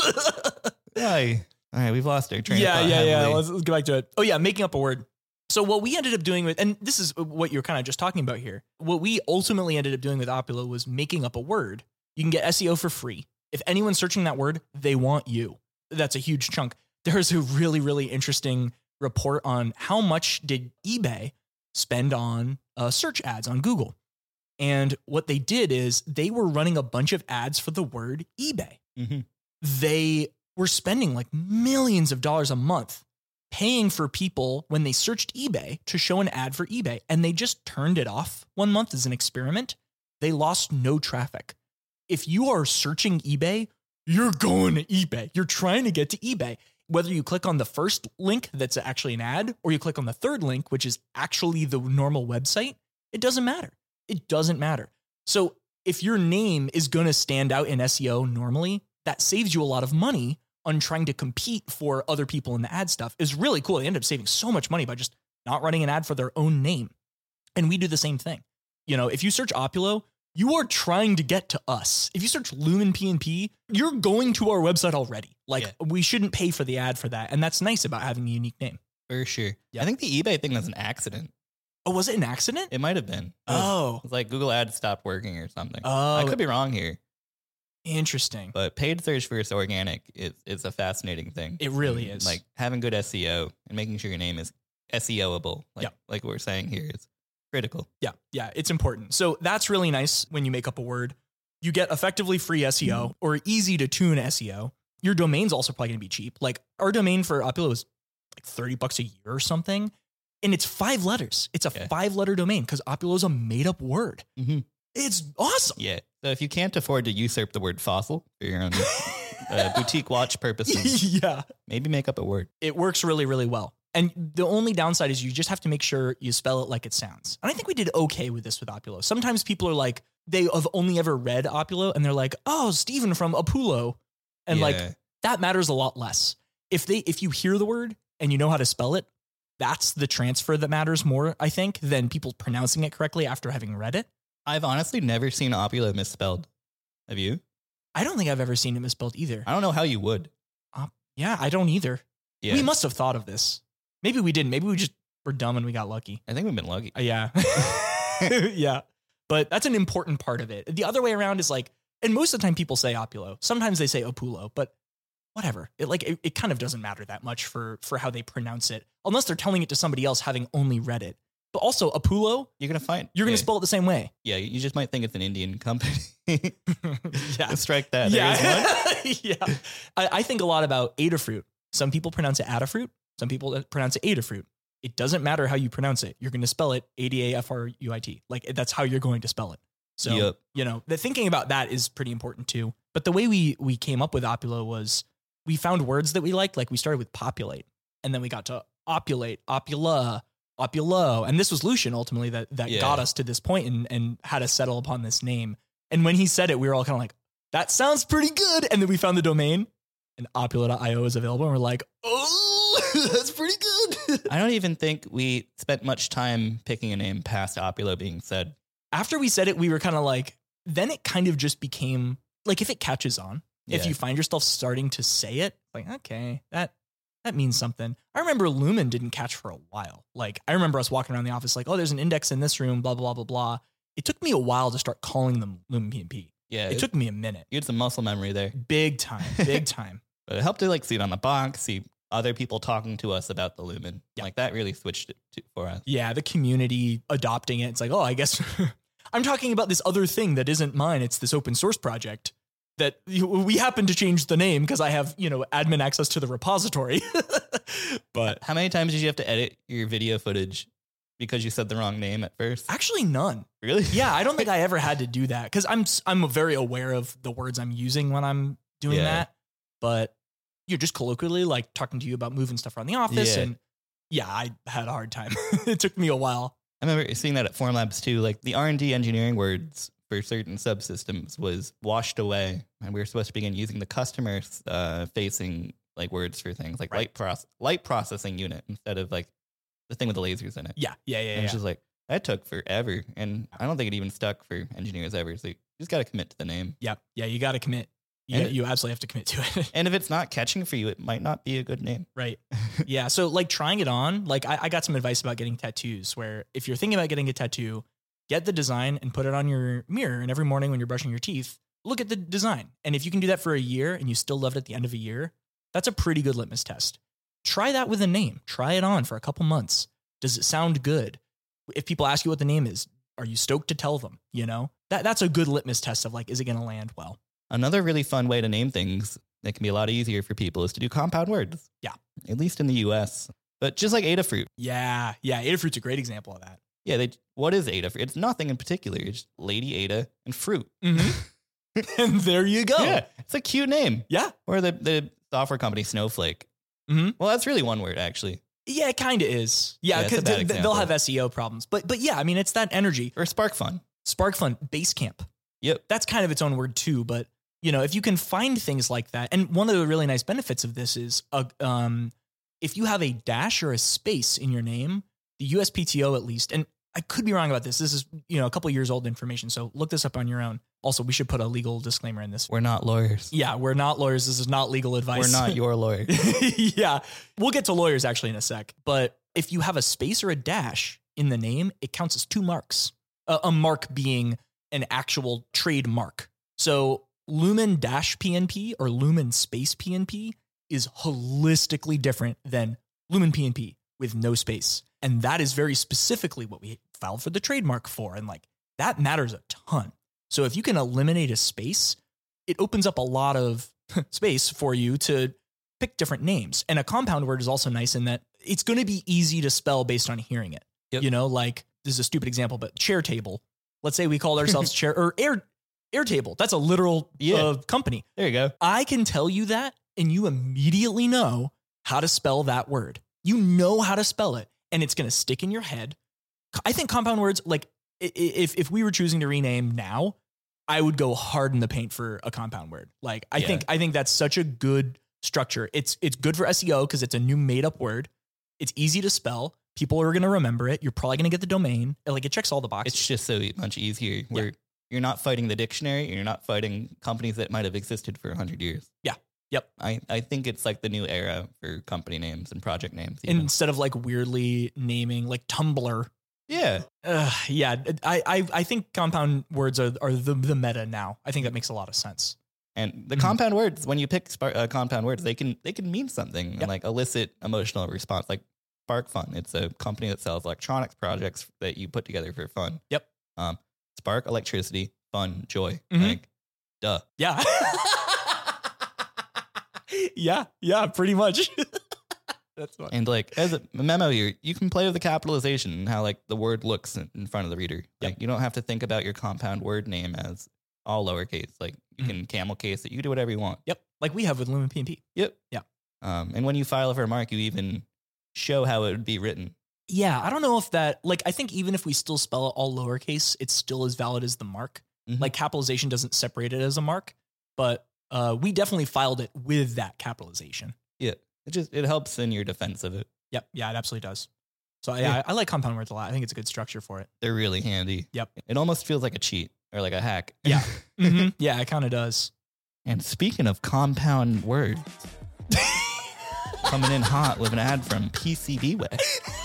Aye. All right, we've lost our train
yeah,
of thought.
Yeah, yeah,
heavily.
yeah. Let's, let's get back to it. Oh, yeah, making up a word. So what we ended up doing with, and this is what you're kind of just talking about here. What we ultimately ended up doing with Opulo was making up a word. You can get S E O for free. If anyone's searching that word, they want you. That's a huge chunk. There's a really, really interesting report on how much did eBay spend on uh, search ads on Google. And what they did is they were running a bunch of ads for the word eBay.
Mm-hmm.
They were spending like millions of dollars a month paying for people when they searched eBay to show an ad for eBay. And they just turned it off one month as an experiment. They lost no traffic. If you are searching eBay, you're going to eBay. You're trying to get to eBay. Whether you click on the first link that's actually an ad or you click on the third link, which is actually the normal website, it doesn't matter. It doesn't matter. So if your name is going to stand out in S E O normally, that saves you a lot of money on trying to compete for other people in the ad stuff. Is really cool. They end up saving so much money by just not running an ad for their own name. And we do the same thing. You know, if you search Opulo, you are trying to get to us. If you search Lumen P and P, you're going to our website already. Like yeah. We shouldn't pay for the ad for that. And that's nice about having a unique name.
For sure.
Yeah.
I think the eBay thing was an accident.
Oh, was it an accident?
It might have been.
Oh.
It was like Google Ads stopped working or something.
Oh.
I could be wrong here.
Interesting.
But paid search versus organic is, is a fascinating thing.
It really
and
is.
Like having good S E O and making sure your name is SEOable, like,
yeah.
like we're saying here, is critical.
Yeah, yeah, it's important. So that's really nice when you make up a word. You get effectively free S E O or easy to tune S E O. Your domain's also probably going to be cheap. Like our domain for Opulo is like thirty bucks a year or something. And it's five letters. It's a
yeah.
five letter domain because Opulo is a made up word.
Mm-hmm.
It's awesome.
Yeah. So if you can't afford to usurp the word fossil for your own uh, boutique watch purposes,
yeah,
maybe make up a word.
It works really, really well. And the only downside is you just have to make sure you spell it like it sounds. And I think we did okay with this with Opulo. Sometimes people are like, they have only ever read Opulo and they're like, oh, Stephen from Opulo. And
yeah.
like, that matters a lot less. If they, if you hear the word and you know how to spell it, that's the transfer that matters more, I think, than people pronouncing it correctly after having read it.
I've honestly never seen Opulo misspelled. Have you?
I don't think I've ever seen it misspelled either.
I don't know how you would.
Uh, yeah, I don't either.
Yeah.
We must have thought of this. Maybe we didn't. Maybe we just were dumb and we got lucky.
I think we've been lucky.
Uh, yeah. Yeah. But that's an important part of it. The other way around is like, and most of the time people say Opulo. Sometimes they say Opulo, but whatever. It like it, it kind of doesn't matter that much for for how they pronounce it, unless they're telling it to somebody else having only read it. But also Apollo,
You're gonna find
you're
yeah.
gonna spell it the same way.
Yeah, you just might think it's an Indian company.
Yeah,
Strike that. There is one.
Yeah, yeah. I, I think a lot about Adafruit. Some people pronounce it Adafruit. Some people pronounce it Adafruit. It doesn't matter how you pronounce it. You're going to spell it A D A F R U I T. Like that's how you're going to spell it. So,
Yep.
you know, the thinking about that is pretty important too. But the way we we came up with Opulo was we found words that we liked. Like we started with populate, and then we got to opulate, opula, opulo. And this was Lucian ultimately that that
Yeah.
got us to this point and, and had us settle upon this name. And when he said it, we were all kind of like, that sounds pretty good. And then we found the domain and opula dot io is available. And we're like, oh, that's pretty good.
I don't even think we spent much time picking a name past Opulo being said.
After we said it, we were kind of like, then it kind of just became like, if it catches on, if
Yeah.
you find yourself starting to say it, like, okay, that, that means something. I remember Lumen didn't catch for a while. Like, I remember us walking around the office like, oh, there's an index in this room, blah, blah, blah, blah. It took me a while to start calling them Lumen P N P.
Yeah,
It took me a minute.
you had some muscle memory there,
Big time, big time.
but it helped to like see it on the box, see other people talking to us about the Lumen.
Yeah.
Like that really switched it to, for us.
Yeah, the community adopting it. It's like, oh, I guess I'm talking about this other thing that isn't mine. It's this open source project that we happen to change the name because I have, you know, admin access to the repository. But
How many times did you have to edit your video footage because you said the wrong name at first?
actually none.
Really?
Yeah, I don't think I ever had to do that because I'm I'm very aware of the words I'm using when I'm doing
Yeah.
that. But you're just colloquially like talking to you about moving stuff around the office.
Yeah.
And yeah, I had a hard time. It took me a while.
I remember seeing that at Formlabs too. Like the R and D engineering words for certain subsystems was washed away, and we were supposed to begin using the customer uh, facing like words for things like
Right.
light proce- light processing unit instead of like the thing with the lasers in it.
Yeah, yeah, yeah,
And
yeah.
it's just like that took forever, and I don't think it even stuck for engineers ever. So you just got to commit to the name.
Yeah, yeah, you got to commit. You,
And-
you absolutely have to commit to it.
And if it's not catching for you, it might not be a good name.
Right. Yeah. So like trying it on, like I, I got some advice about getting tattoos where if you're thinking about getting a tattoo, get the design and put it on your mirror. And every morning when you're brushing your teeth, look at the design. And if you can do that for a year and you still love it at the end of a year, that's a pretty good litmus test. Try that with a name. Try it on for a couple months. Does it sound good? If people ask you what the name is, are you stoked to tell them? You know, that that's a good litmus test of like, is it going to land well?
Another really fun way to name things that can be a lot easier for people is to do compound words.
Yeah.
At least in the U S. But just like Adafruit.
Yeah. Yeah. Adafruit's a great example of that.
Yeah, they what is Adafruit? It's nothing in particular. It's just Lady Ada and fruit.
Mm-hmm. And there you go.
Yeah. It's a cute name.
Yeah.
Or the, the software company Snowflake.
Mm-hmm.
Well, that's really one word actually.
Yeah, it kind of is. Yeah,
Yeah, it's a
because
bad
they, they'll
example.
have S E O problems. But but yeah, I mean, it's that energy.
Or SparkFun.
SparkFun, Basecamp.
Yep.
That's kind of its own word too. But, you know, if you can find things like that, and one of the really nice benefits of this is uh, um, if you have a dash or a space in your name, the U S P T O at least, and I could be wrong about this. This is, you know, a couple years old information. So look this up on your own. Also, we should put a legal disclaimer in this.
We're not lawyers.
Yeah, we're not lawyers. This is not legal advice.
We're not your lawyer.
Yeah. We'll get to lawyers actually in a sec. But if you have a space or a dash in the name, it counts as two marks. Uh, a mark being an actual trademark. So Lumen dash P N P or Lumen space P N P is holistically different than Lumen P N P with no space. And that is very specifically what we filed for the trademark for. And like that matters a ton. So if you can eliminate a space, it opens up a lot of space for you to pick different names. And a compound word is also nice in that it's going to be easy to spell based on hearing it.
Yep.
You know, like this is a stupid example, but chair table. Let's say we called ourselves chair or air Airtable. That's a literal
Yeah.
uh, company.
There you go.
I can tell you that and you immediately know how to spell that word. You know how to spell it and it's going to stick in your head. I think compound words, like i- i- if, if we were choosing to rename now, I would go hard in the paint for a compound word. Like I
Yeah.
think, I think that's such a good structure. It's, it's good for S E O because it's a new made up word. It's easy to spell. People are going to remember it. You're probably going to get the domain. Like it checks all the boxes.
It's just so much easier. Where you're not fighting the dictionary and you're not fighting companies that might have existed for a hundred years.
Yeah. Yep.
I, I think it's like the new era for company names and project names. even.
Instead of like weirdly naming like Tumblr.
yeah.
Uh, yeah, I, I I think compound words are are the, the meta now. I think that makes a lot of sense.
And the
Mhm.
compound words, when you pick spark, uh, compound words, they can they can mean something
Yep.
and like elicit emotional response. Like Spark Fun, it's a company that sells electronics projects that you put together for fun.
Yep.
Um, spark, electricity, fun, joy.
Mhm.
Like, duh.
Yeah. yeah. Yeah. Pretty much. That's fun.
And like as a memo here, you can play with the capitalization and how like the word looks in, in front of the reader.
Yep.
Like you don't have to think about your compound word name as all lowercase. Like you
Mhm.
can camel case it. You can do whatever you want.
Yep. Like we have with Lumen P M P.
Yep.
Yeah.
Um, and when you file for a mark, you even show how it would be written.
Yeah. I don't know if that, like, I think even if we still spell it all lowercase, it's still as valid as the mark.
Mhm.
Like capitalization doesn't separate it as a mark, but uh, we definitely filed it with that capitalization.
Yeah. It just it helps in your defense of it.
Yep. Yeah, it absolutely does. So yeah,
Yeah.
I, I like compound words a lot. I think it's a good structure for it.
They're really handy.
Yep.
It almost feels like a cheat or like a hack.
Yeah. Mhm. Yeah, it kind of does.
And speaking of compound words, coming in hot with an ad from P C B Way.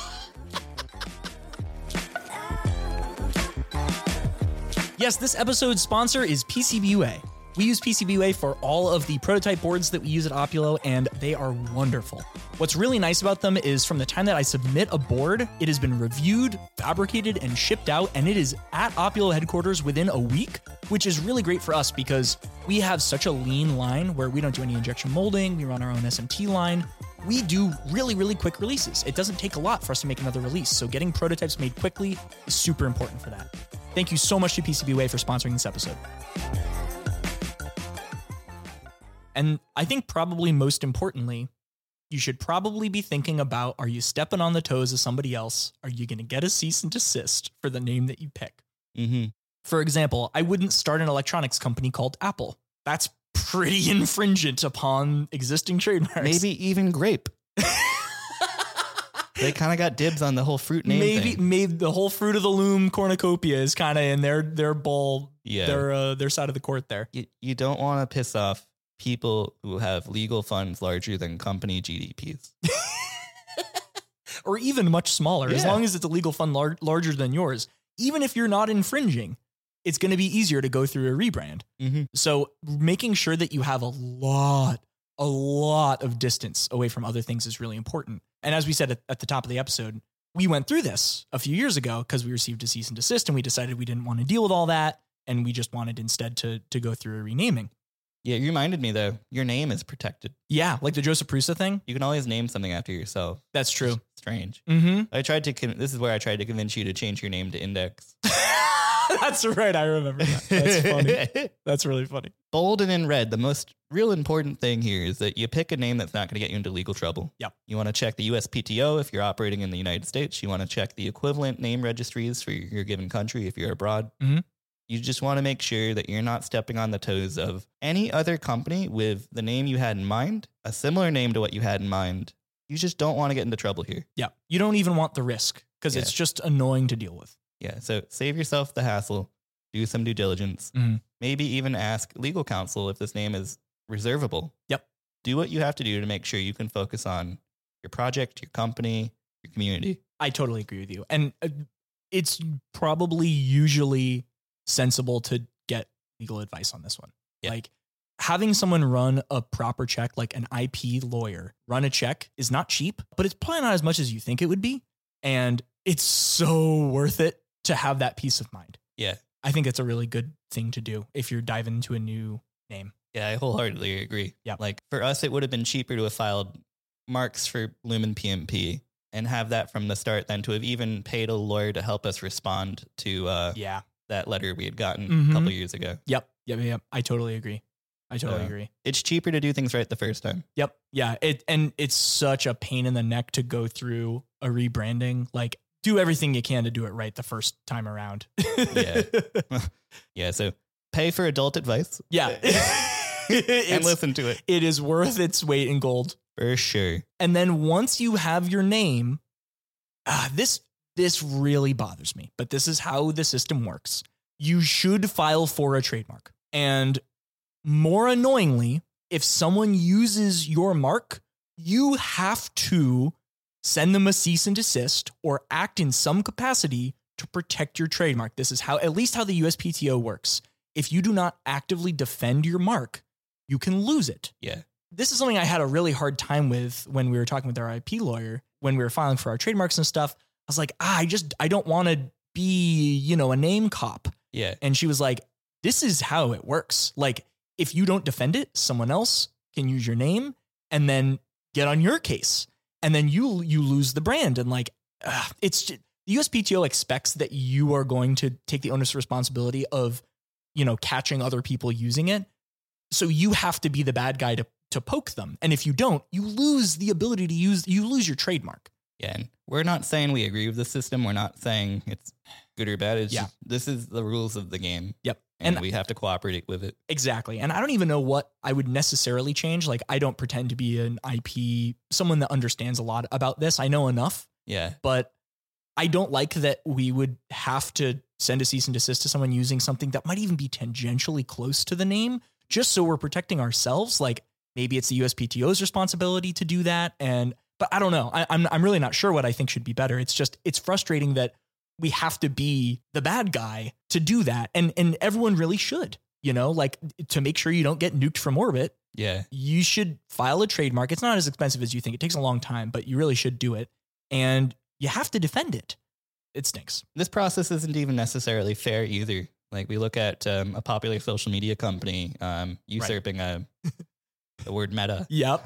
Yes, this episode's sponsor is P C B U A. We use P C B U A for all of the prototype boards that we use at Opulo, and they are wonderful. What's really nice about them is from the time that I submit a board, it has been reviewed, fabricated, and shipped out, and it is at Opulo headquarters within a week, which is really great for us because we have such a lean line where we don't do any injection molding, we run our own S M T line. We do really, really quick releases. It doesn't take a lot for us to make another release, so getting prototypes made quickly is super important for that. Thank you so much to P C B U A for sponsoring this episode. And I think probably most importantly, you should probably be thinking about, are you stepping on the toes of somebody else? Are you going to get a cease and desist for the name that you pick?
Mm-hmm.
For example, I wouldn't start an electronics company called Apple. That's pretty infringent upon existing trademarks.
Maybe even grape. They kind of got dibs on the whole fruit name
Maybe
thing.
maybe the whole Fruit of the Loom cornucopia is kind of in their their ball,
Yeah.
their uh, their side of the court there.
You, you don't want to piss off people who have legal funds larger than company G D Ps.
Or even much smaller, as
Yeah.
long as it's a legal fund lar- larger than yours. Even if you're not infringing, it's going to be easier to go through a rebrand.
Mm-hmm.
So making sure that you have a lot, a lot of distance away from other things is really important. And as we said at, at the top of the episode, we went through this a few years ago because we received a cease and desist and we decided we didn't want to deal with all that. And we just wanted instead to, to go through a renaming.
Yeah, you reminded me though, your name is protected.
Yeah, like the Joseph Prusa thing.
You can always name something after yourself.
That's true.
It's strange.
Mm-hmm.
I tried to, con- this is where I tried to convince you to change your name to Index.
That's right. I remember that. That's funny. That's really funny.
Bold and in red, the most real important thing here is that you pick a name that's not going to get you into legal trouble.
Yep.
You want to check the U S P T O if you're operating in the United States. You want to check the equivalent name registries for your, your given country if you're abroad.
Mhm.
You just want to make sure that you're not stepping on the toes of any other company with the name you had in mind, a similar name to what you had in mind. You just don't want to get into trouble here.
Yeah. You don't even want the risk because
Yeah.
it's just annoying to deal with.
Yeah, so save yourself the hassle, do some due diligence,
Mhm.
maybe even ask legal counsel if this name is reservable.
Yep.
Do what you have to do to make sure you can focus on your project, your company, your community.
I totally agree with you. And uh, it's probably usually sensible to get legal advice on this one.
Yeah.
Like having someone run a proper check, like an I P lawyer run a check is not cheap, but it's probably not as much as you think it would be. And it's so worth it to have that peace of mind.
Yeah.
I think it's a really good thing to do if you're diving into a new name.
Yeah, I wholeheartedly agree.
Yeah.
Like for us, it would have been cheaper to have filed marks for Lumen P M P and have that from the start than to have even paid a lawyer to help us respond to uh,
Yeah.
that letter we had gotten
Mhm.
a couple years ago.
Yep. Yep. Yep. I totally agree. I totally
Yeah.
agree.
It's cheaper to do things right the first time.
Yep. Yeah. It and it's such a pain in the neck to go through a rebranding. Like, do everything you can to do it right the first time around.
Yeah. Yeah, so pay for adult advice.
Yeah.
and
It's-
listen to it.
It is worth its weight in gold.
For sure.
And then once you have your name, ah, this this really bothers me, but this is how the system works. You should file for a trademark. And more annoyingly, if someone uses your mark, you have to send them a cease and desist or act in some capacity to protect your trademark. This is how, at least how the U S P T O works. If you do not actively defend your mark, you can lose it.
Yeah.
This is something I had a really hard time with when we were talking with our I P lawyer, when we were filing for our trademarks and stuff. I was like, ah, I just, I don't want to be, you know, a name cop.
Yeah.
And she was like, this is how it works. Like, if you don't defend it, someone else can use your name and then get on your case. And then you, you lose the brand. And like, uh, it's just, the U S P T O expects that you are going to take the onus responsibility of, you know, catching other people using it. So you have to be the bad guy to, to poke them. And if you don't, you lose the ability to use, you lose your trademark.
Yeah. And we're not saying we agree with the system. We're not saying it's good or bad. It's
yeah.
just, this is the rules of the game.
Yep.
And,
And
we have to cooperate with it.
Exactly. And I don't even know what I would necessarily change. Like, I don't pretend to be an I P, someone that understands a lot about this. I know enough,
Yeah.
but I don't like that we would have to send a cease and desist to someone using something that might even be tangentially close to the name, just so we're protecting ourselves. Like, maybe it's the U S P T O's responsibility to do that. And, but I don't know. I, I'm, I'm really not sure what I think should be better. It's just, it's frustrating that we have to be the bad guy to do that. And, and everyone really should, you know, like, to make sure you don't get nuked from orbit.
Yeah.
You should file a trademark. It's not as expensive as you think. It takes a long time, but you really should do it. And you have to defend it. It stinks.
This process isn't even necessarily fair either. Like, we look at um, a popular social media company um, usurping right. a the word Meta.
Yep.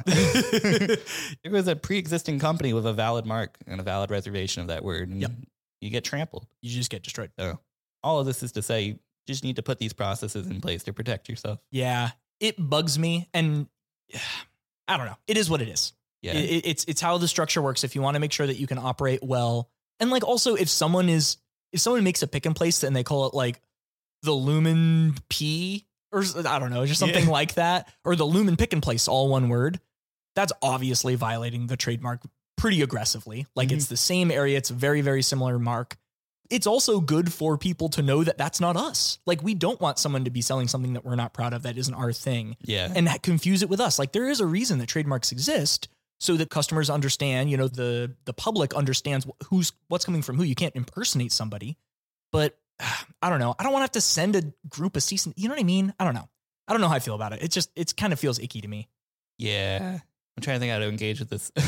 It was a pre-existing company with a valid mark and a valid reservation of that word. And
yep.
you get trampled.
You just get destroyed.
So all of this is to say, you just need to put these processes in place to protect yourself.
Yeah. It bugs me. And I don't know. It is what it is.
Yeah.
It, it's, it's how the structure works. If you want to make sure that you can operate well. And like, also, if someone is, if someone makes a pick and place and they call it like the Lumen P, or I don't know, just something yeah. like that, or the Lumen pick and place, all one word, that's obviously violating the trademark pretty aggressively. Like, mm-hmm. it's the same area. It's a very, very similar mark. It's also good for people to know that that's not us. Like, we don't want someone to be selling something that we're not proud of, that isn't our thing.
Yeah.
And confuse it with us. Like, there is a reason that trademarks exist, so that customers understand, you know, the, the public understands who's, what's coming from who. You can't impersonate somebody, but I don't know. I don't want to have to send a group a cease and, you know what I mean? I don't know. I don't know how I feel about it. It just, it's kind of feels icky to me.
Yeah. I'm trying to think how to engage with this.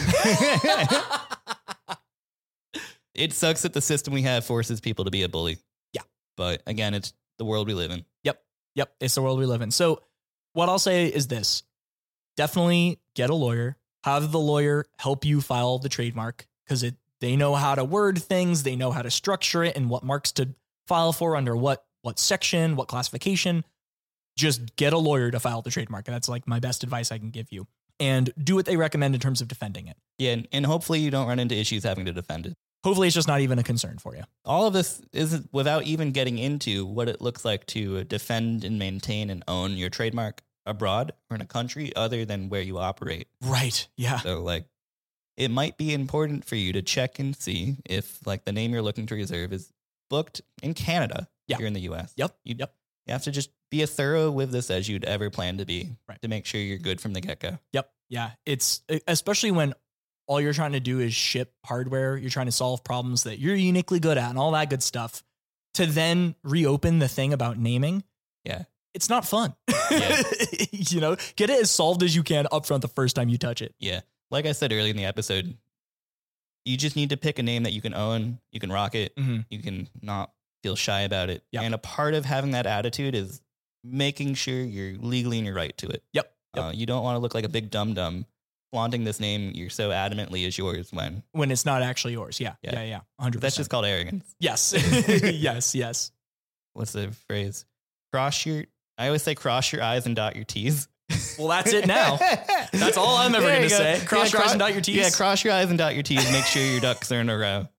It sucks that the system we have forces people to be a bully.
Yeah.
But again, it's the world we live in.
Yep. Yep. It's the world we live in. So what I'll say is this: definitely get a lawyer, have the lawyer help you file the trademark, because it, they know how to word things. They know how to structure it and what marks to file for under what, what section, what classification. Just get a lawyer to file the trademark. And that's like my best advice I can give you. And do what they recommend in terms of defending it.
Yeah. And, and hopefully you don't run into issues having to defend it.
Hopefully it's just not even a concern for you.
All of this is without even getting into what it looks like to defend and maintain and own your trademark abroad or in a country other than where you operate.
Right. Yeah.
So like, it might be important for you to check and see if like the name you're looking to reserve is booked in Canada.
Yeah.
If you're in the U S.
Yep.
You,
yep.
You have to just be as thorough with this as you'd ever plan to be,
right,
to make sure you're good from the get-go.
Yep. Yeah. It's especially when all you're trying to do is ship hardware. You're trying to solve problems that you're uniquely good at and all that good stuff, to then reopen the thing about naming.
Yeah.
It's not fun.
Yeah.
You know, get it as solved as you can upfront the first time you touch it.
Yeah. Like I said earlier in the episode, you just need to pick a name that you can own. You can rock it.
Mm-hmm.
You can not feel shy about it.
Yep.
And a part of having that attitude is making sure you're legally in your right to it.
Yep. yep.
Uh, you don't want to look like a big dum-dum flaunting this name you're so adamantly is yours when
when it's not actually yours. Yeah. Yeah. Yeah. yeah. one hundred percent.
That's just called arrogance.
Yes. yes. Yes.
What's the phrase? Cross your, I always say cross your I's and dot your T's.
Well, that's it now. That's all I'm ever going to say. Cross
yeah,
your I's and dot your T's.
Yeah, cross your I's and dot your T's. Make sure your ducks are in a row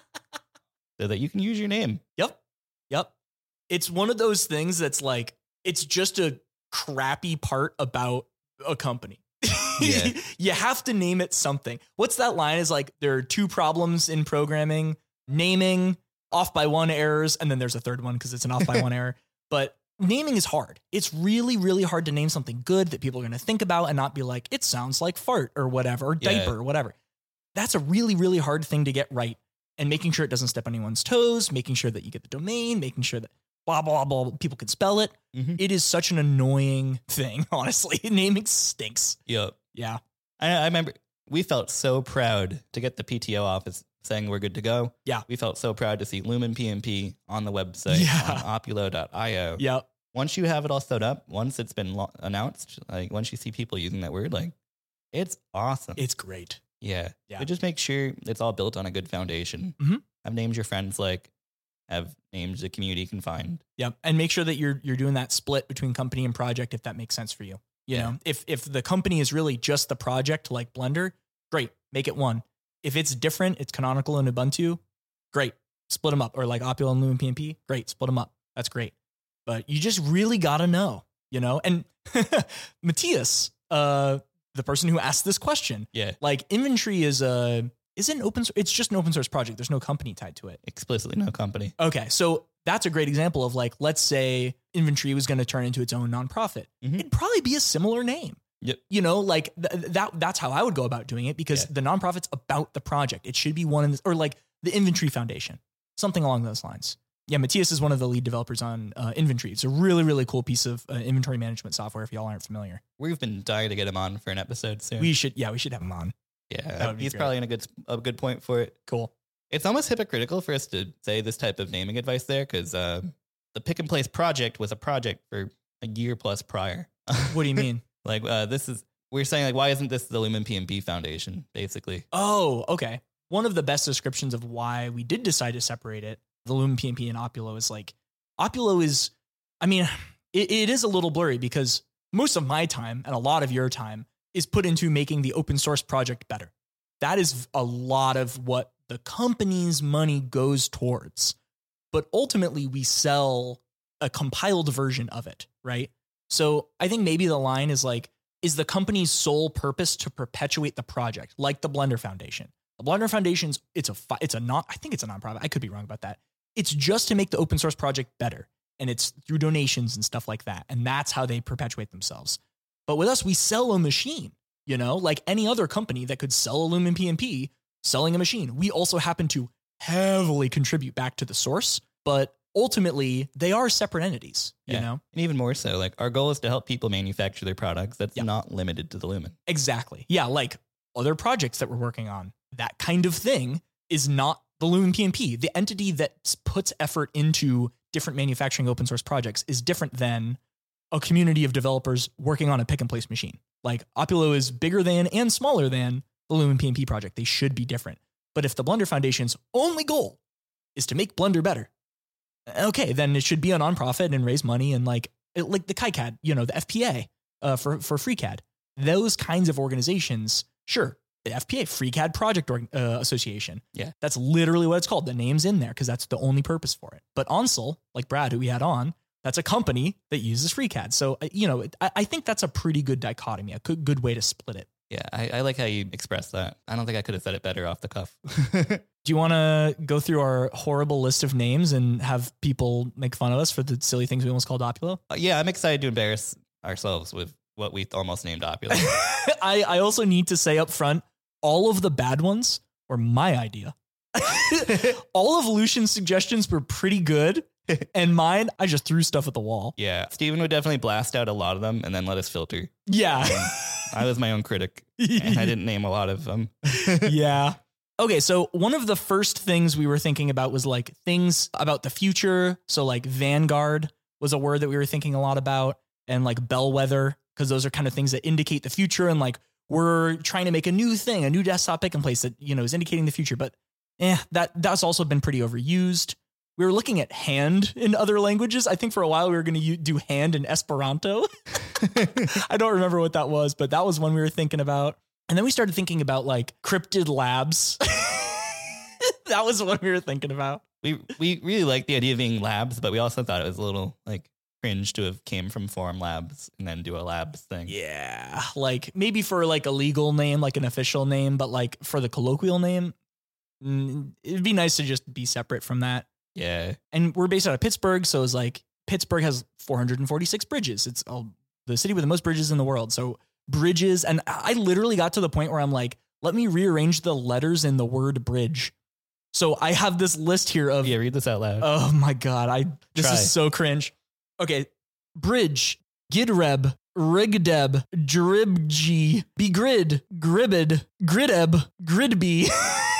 so that you can use your name.
Yep. Yep. It's one of those things that's like, it's just a crappy part about a company.
Yeah.
You have to name it something. What's that line? Is like, there are two problems in programming: naming, off by one errors, and then there's a third one because it's an off by one error. But naming is hard. It's really, really hard to name something good that people are going to think about and not be like, it sounds like fart or whatever, or diaper
yeah.
or whatever. That's a really, really hard thing to get right. And making sure it doesn't step on anyone's toes, making sure that you get the domain, making sure that blah, blah, blah, blah. People can spell it.
Mm-hmm.
It is such an annoying thing, honestly. Naming stinks.
Yep.
Yeah.
I, I remember we felt so proud to get the P T O office saying we're good to go.
Yeah.
We felt so proud to see Lumen P M P on the website
Yeah.
on opulo dot io.
Yep.
Once you have it all set up, once it's been lo- announced, like once you see people using that word, like it's awesome.
It's great.
Yeah.
Yeah.
So just make sure it's all built on a good foundation.
Mhm.
Have names your friends like, have names the community can find.
Yep. And make sure that you're you're doing that split between company and project if that makes sense for you. You
Yeah.
know, if if the company is really just the project like Blender, great, make it one. If it's different, it's Canonical and Ubuntu, great, split them up. Or like Opula and Lumen P M P, great, split them up. That's great. But you just really got to know, you know? And Matthias, uh, the person who asked this question,
Yeah.
like Inventory is a, is it an open source? It's just an open source project. There's no company tied to it.
Explicitly no company.
Okay. So that's a great example of like, let's say Inventory was going to turn into its own nonprofit.
Mhm.
It'd probably be a similar name.
Yep.
You know, like th- that, that's how I would go about doing it because
Yeah.
the nonprofit's about the project. It should be one in this, or like the Inventory Foundation, something along those lines. Yeah. Matthias is one of the lead developers on uh, Inventory. It's a really, really cool piece of uh, inventory management software. If y'all aren't familiar,
We've been dying to get him on for an episode soon.
we should, yeah, we should have him on.
yeah.
would be
He's
great.
probably in a good, a good point for it.
Cool.
It's almost hypocritical for us to say this type of naming advice there because uh, the Pick and Place project was a project for a year plus prior.
What do you mean?
Like uh, this is, we're saying like, why isn't this the Lumen P M P Foundation, basically?
Oh, okay. One of the best descriptions of why we did decide to separate it, the Lumen P M P and Opulo, is like, Opulo is, I mean, it, it is a little blurry because most of my time and a lot of your time is put into making the open source project better. That is a lot of what the company's money goes towards. But ultimately, we sell a compiled version of it, right? So I think maybe the line is like, is the company's sole purpose to perpetuate the project, like the Blender Foundation? The Blender Foundation's, it's a, fi- it's a non, I think it's a nonprofit. I could be wrong about that. It's just to make the open source project better. And it's through donations and stuff like that. And that's how they perpetuate themselves. But with us, we sell a machine, you know, like any other company that could sell a Lumen P M P, selling a machine. We also happen to heavily contribute back to the source, but ultimately they are separate entities, you
Yeah.
know?
And even more so, like our goal is to help people manufacture their products. That's
Yeah.
not limited to the Lumen.
Exactly. Yeah. Like other projects that we're working on, that kind of thing is not the Lumen P M P. The entity that s- puts effort into different manufacturing open source projects is different than a community of developers working on a pick and place machine. Like Opulo is bigger than and smaller than the Lumen P M P project. They should be different. But if the Blender Foundation's only goal is to make Blender better, okay, then it should be a nonprofit and raise money and like it, like the KiCad, you know, the F P A uh, for for FreeCAD. Those kinds of organizations, sure. The F P A, FreeCAD Project Org- uh, Association.
Yeah.
That's literally what it's called. The name's in there because that's the only purpose for it. But Onsel, like Brad, who we had on, that's a company that uses FreeCAD. So, uh, you know, I, I think that's a pretty good dichotomy, a good, good way to split it.
Yeah, I, I like how you express that. I don't think I could have said it better off the cuff.
Do you want to go through our horrible list of names and have people make fun of us for the silly things we almost called Opulo?
Uh, yeah, I'm excited to embarrass ourselves with what we almost named Opula.
I, I also need to say up front, all of the bad ones were my idea. All of Lucian's suggestions were pretty good. And mine, I just threw stuff at the wall.
Yeah, Steven would definitely blast out a lot of them and then let us filter.
Yeah.
I was my own critic, and I didn't name a lot of them.
Yeah. Okay, so one of the first things we were thinking about was like things about the future. So like Vanguard was a word that we were thinking a lot about, and like bellwether, because those are kind of things that indicate the future. And like we're trying to make a new thing, a new desktop pick and place that, you know, is indicating the future. But eh, that that's also been pretty overused. We were looking at hand in other languages. I think for a while we were going to do hand in Esperanto. I don't remember what that was, but that was one we were thinking about. And then we started thinking about like cryptid labs. That was what we were thinking about.
We we really liked the idea of being labs, but we also thought it was a little like cringe to have came from Forum Labs and then do a labs thing.
Yeah. Like maybe for like a legal name, like an official name, but like for the colloquial name, mm, it'd be nice to just be separate from that.
Yeah.
And we're based out of Pittsburgh. So it's like Pittsburgh has four hundred forty-six bridges. It's uh, the city with the most bridges in the world. So bridges. And I literally got to the point where I'm like, let me rearrange the letters in the word bridge. So I have this list here of,
Yeah, read this out loud.
oh my God, I this
Try.
is so cringe. Okay, bridge, gidreb, rigdeb, dribg, begrid, gribbed, grideb, gridby.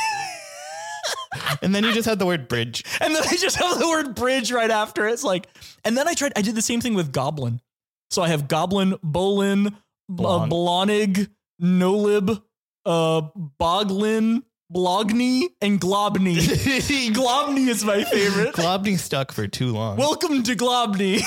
And then you just had the word bridge.
And then I just have the word bridge right after it. It's like, and then I tried, I did the same thing with goblin. So I have goblin, bolin, uh,
Blon.
blonig, nolib, uh, boglin, blogny, and globny. Globny is my favorite.
Globney stuck for too long.
Welcome to Globny.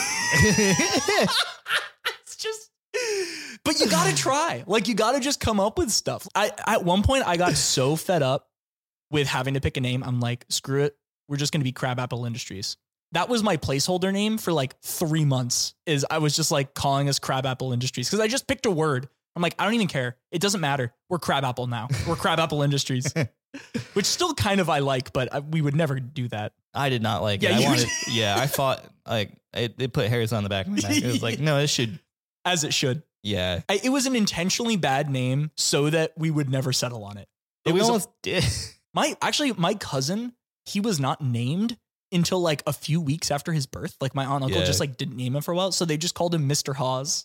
It's just, but you gotta try. Like, you gotta just come up with stuff. I at one point I got so fed up with having to pick a name. I'm like, screw it. We're just gonna be Crabapple Industries. That was my placeholder name for like three months. Is I was just like calling us Crabapple Industries because I just picked a word. I'm like, I don't even care. It doesn't matter. We're Crabapple now. We're Crabapple Industries, which still kind of I like, but I, we would never do that.
I did not like
Yeah,
it. I
you-
wanted, yeah, I fought, like, it, it put hairs on the back of my neck. It was like, no, this should,
As it should.
yeah.
I, it was an intentionally bad name so that we would never settle on it. It
But we
was a-
almost did.
My actually, my cousin, he was not named until like a few weeks after his birth. Like my aunt and uncle
Yeah.
just like didn't name him for a while, so they just called him Mister Hawes.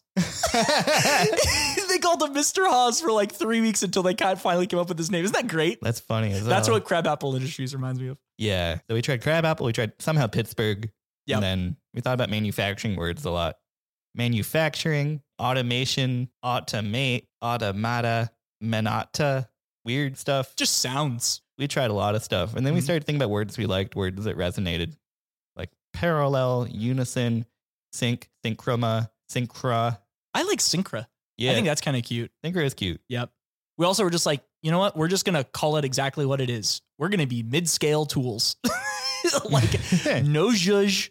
They called him Mister Hawes for like three weeks until they kind of finally came up with his name. Isn't that great?
That's funny as well.
That's what Crabapple Industries reminds me of.
Yeah. So we tried Crabapple. We tried somehow Pittsburgh.
Yep.
And then we thought about manufacturing words a lot. Manufacturing, automation, automate, automata, menata, weird stuff.
Just sounds.
We tried a lot of stuff. And then we
Mhm.
started thinking about words we liked, words that resonated. Like parallel, unison, sync, synchroma, synchra.
I like Syncra.
Yeah.
I think that's kind of cute.
Synchra is cute.
Yep. We also were just like, you know what? We're just going to call it exactly what it is. We're going to be mid-scale tools. Like no zhuzh,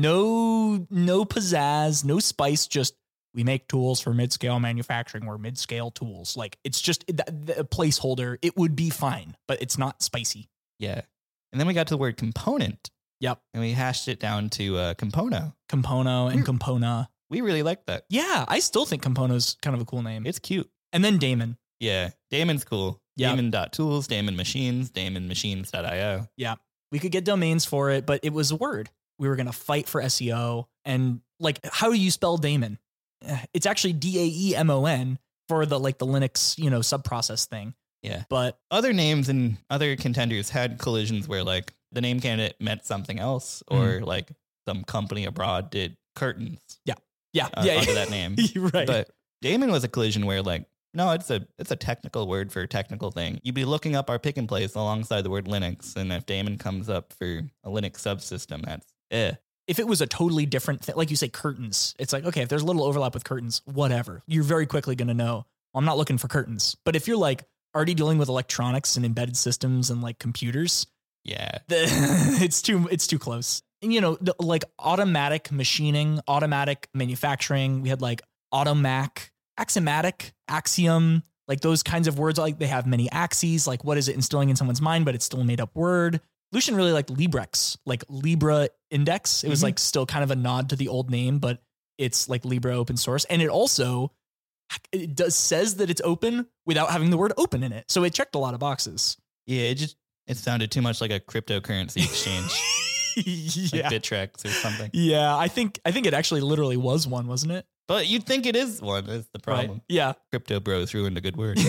no, no pizzazz, no spice. Just we make tools for mid-scale manufacturing. We're mid-scale tools. Like it's just the, the placeholder. It would be fine, but it's not spicy.
Yeah. And then we got to the word component.
Yep.
And we hashed it down to uh, compono.
Compono and Compona.
We really like that.
Yeah, I still think Compono's kind of a cool name.
It's cute.
And then Damon.
Yeah. Damon's cool.
Yeah.
Damon.tools, Damon Machines, Damon Machines dot io.
Yeah. We could get domains for it, but it was a word. We were going to fight for S E O. And like, how do you spell Damon? Eh, It's actually D A E M O N for the like the Linux, you know, subprocess thing.
Yeah.
But
Other names and other contenders had collisions where like the name candidate meant something else or like some company abroad did curtains
yeah,
uh,
yeah,
under
yeah.
that name.
You're right.
But Damon was a collision where like, no, it's a it's a technical word for a technical thing. You'd be looking up our pick and place alongside the word Linux, and if Damon comes up for a Linux subsystem, that's eh.
If it was a totally different thing, like you say, curtains, it's like, okay, if there's a little overlap with curtains, whatever. You're very quickly going to know, I'm not looking for curtains. But if you're like already dealing with electronics and embedded systems and like computers,
Yeah.
the, it's too it's too close. And, you know, the, like automatic machining, automatic manufacturing. We had like automac, axiomatic, axiom, like those kinds of words. Like they have many axes. Like what is it instilling in someone's mind, but it's still a made up word. Lucian really liked Librex, like Libra Index. It was
Mhm.
like still kind of a nod to the old name, but it's like Libra open source. And it also it does says that it's open without having the word open in it. So it checked a lot of boxes.
Yeah, it just it sounded too much like a cryptocurrency exchange,
yeah.
like Bittrex or something.
Yeah, I think I think it actually literally was one, wasn't it?
But you'd think it is one. Is the problem?
Right. Yeah.
Crypto bros ruined a good word.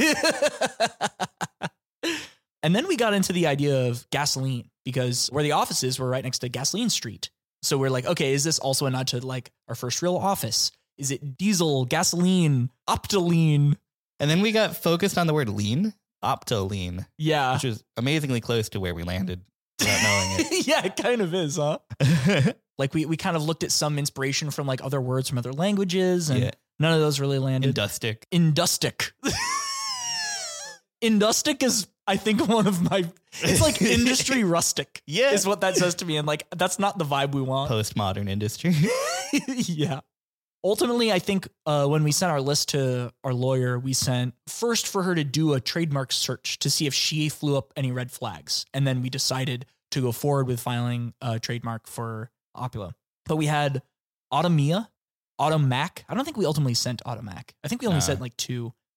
And then we got into the idea of gasoline because where the offices were right next to Gasoline Street. So we're like, okay, is this also a nod to like our first real office? Is it diesel, gasoline, optoline?
And then we got focused on the word lean, optolean,
Yeah.
which was amazingly close to where we landed without knowing
Yeah, it kind of is, huh?
it.
Like we we kind of looked at some inspiration from like other words from other languages, and
Yeah.
none of those really landed.
Industic.
Industic. Industic is, I think, one of my. It's like industry rustic.
Yeah.
is what that says to me, and like that's not the vibe we want.
Postmodern industry.
Yeah. Ultimately, I think uh, when we sent our list to our lawyer, we sent first for her to do a trademark search to see if she flew up any red flags. And then we decided to go forward with filing a trademark for Opula. But we had Automia, Automac. I don't think we ultimately sent Automac. I think we only
Uh.
sent like two.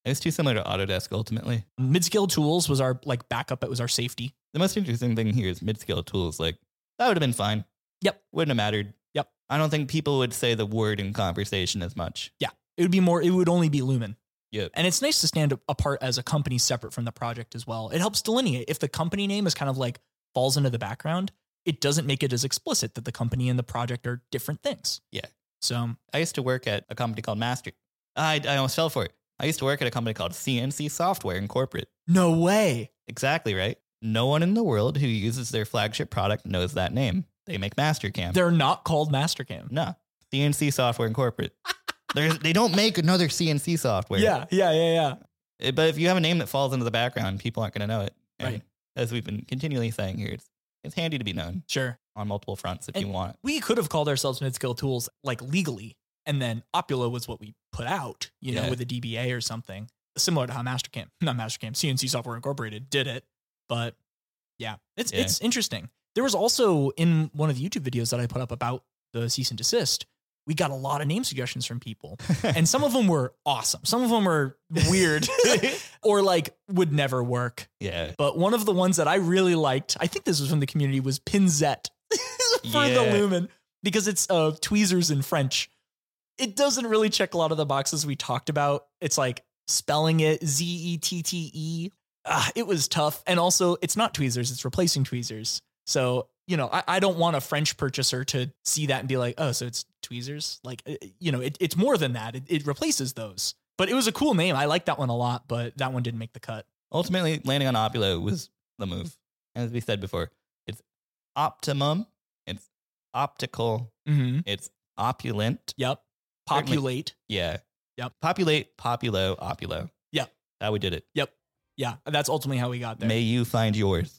It's too similar to Autodesk ultimately.
Mid-scale tools was our like backup. It was our safety.
The most interesting thing here is mid-scale tools. Like that would have been fine.
Yep.
Wouldn't have mattered.
Yep.
I don't think people would say the word in conversation as much.
Yeah. It would be more, it would only be Lumen.
Yep.
And it's nice to stand apart as a company separate from the project as well. It helps delineate. If the company name is kind of like falls into the background, it doesn't make it as explicit that the company and the project are different things.
Yeah.
So
I used to work at a company called Master. I, I almost fell for it. I used to work at a company called C N C Software Incorporated.
no way.
Exactly right. No one in the world who uses their flagship product knows that name. They make Mastercam.
They're not called Mastercam.
No. C N C Software Incorporated. There's, they don't make another C N C software.
Yeah, yeah, yeah, yeah.
It- But if you have a name that falls into the background, people aren't going to know it. And
Right.
as we've been continually saying here, it's, it's handy to be known
Sure.
on multiple fronts if
And
you want.
We could have called ourselves mid-scale tools like legally, and then Opula was what we put out, you know,
Yeah.
with a D B A or something. Similar to how Mastercam, not Mastercam, C N C Software Incorporated did it. But yeah, it's
Yeah.
it's interesting. There was also in one of the YouTube videos that I put up about the cease and desist, we got a lot of name suggestions from people. And some of them were awesome. Some of them were weird or like would never work.
Yeah.
But one of the ones that I really liked, I think this was from the community, was Pinzette for the
Yeah.
Lumen because it's uh, tweezers in French. It doesn't really check a lot of the boxes we talked about. It's like spelling it Z E T T E. Ah, it was tough. And also, it's not tweezers, it's replacing tweezers. So, you know, I, I don't want a French purchaser to see that and be like, oh, so it's tweezers? Like, uh, you know, it, it's more than that. It, it replaces those. But it was a cool name. I like that one a lot, but that one didn't make the cut.
Ultimately, landing on Opula was the move. As we said before, it's optimum, it's optical,
Mm-hmm.
it's opulent.
Yep.
Certainly.
Populate.
Yeah.
Yep.
Populate, populo, opulo.
Yep.
How we did it.
Yep. Yeah. That's ultimately how we got there.
May you find yours.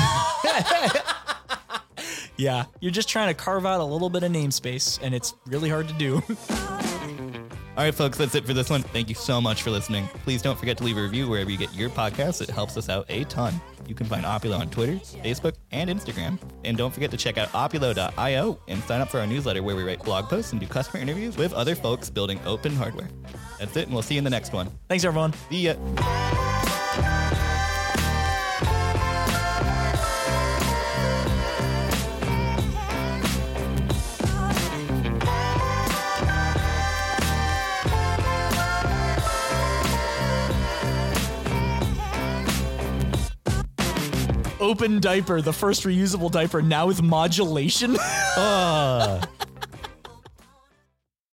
Yeah. You're just trying to carve out a little bit of namespace, and it's really hard to do.
All right, folks, that's it for this one. Thank you so much for listening. Please don't forget to leave a review wherever you get your podcasts. It helps us out a ton. You can find Opulo on Twitter, Facebook, and Instagram. And don't forget to check out opulo dot io and sign up for our newsletter where we write blog posts and do customer interviews with other folks building open hardware. That's it, and we'll see you in the next one.
Thanks, everyone.
See ya.
Open diaper, the first reusable diaper now with modulation.
Oh.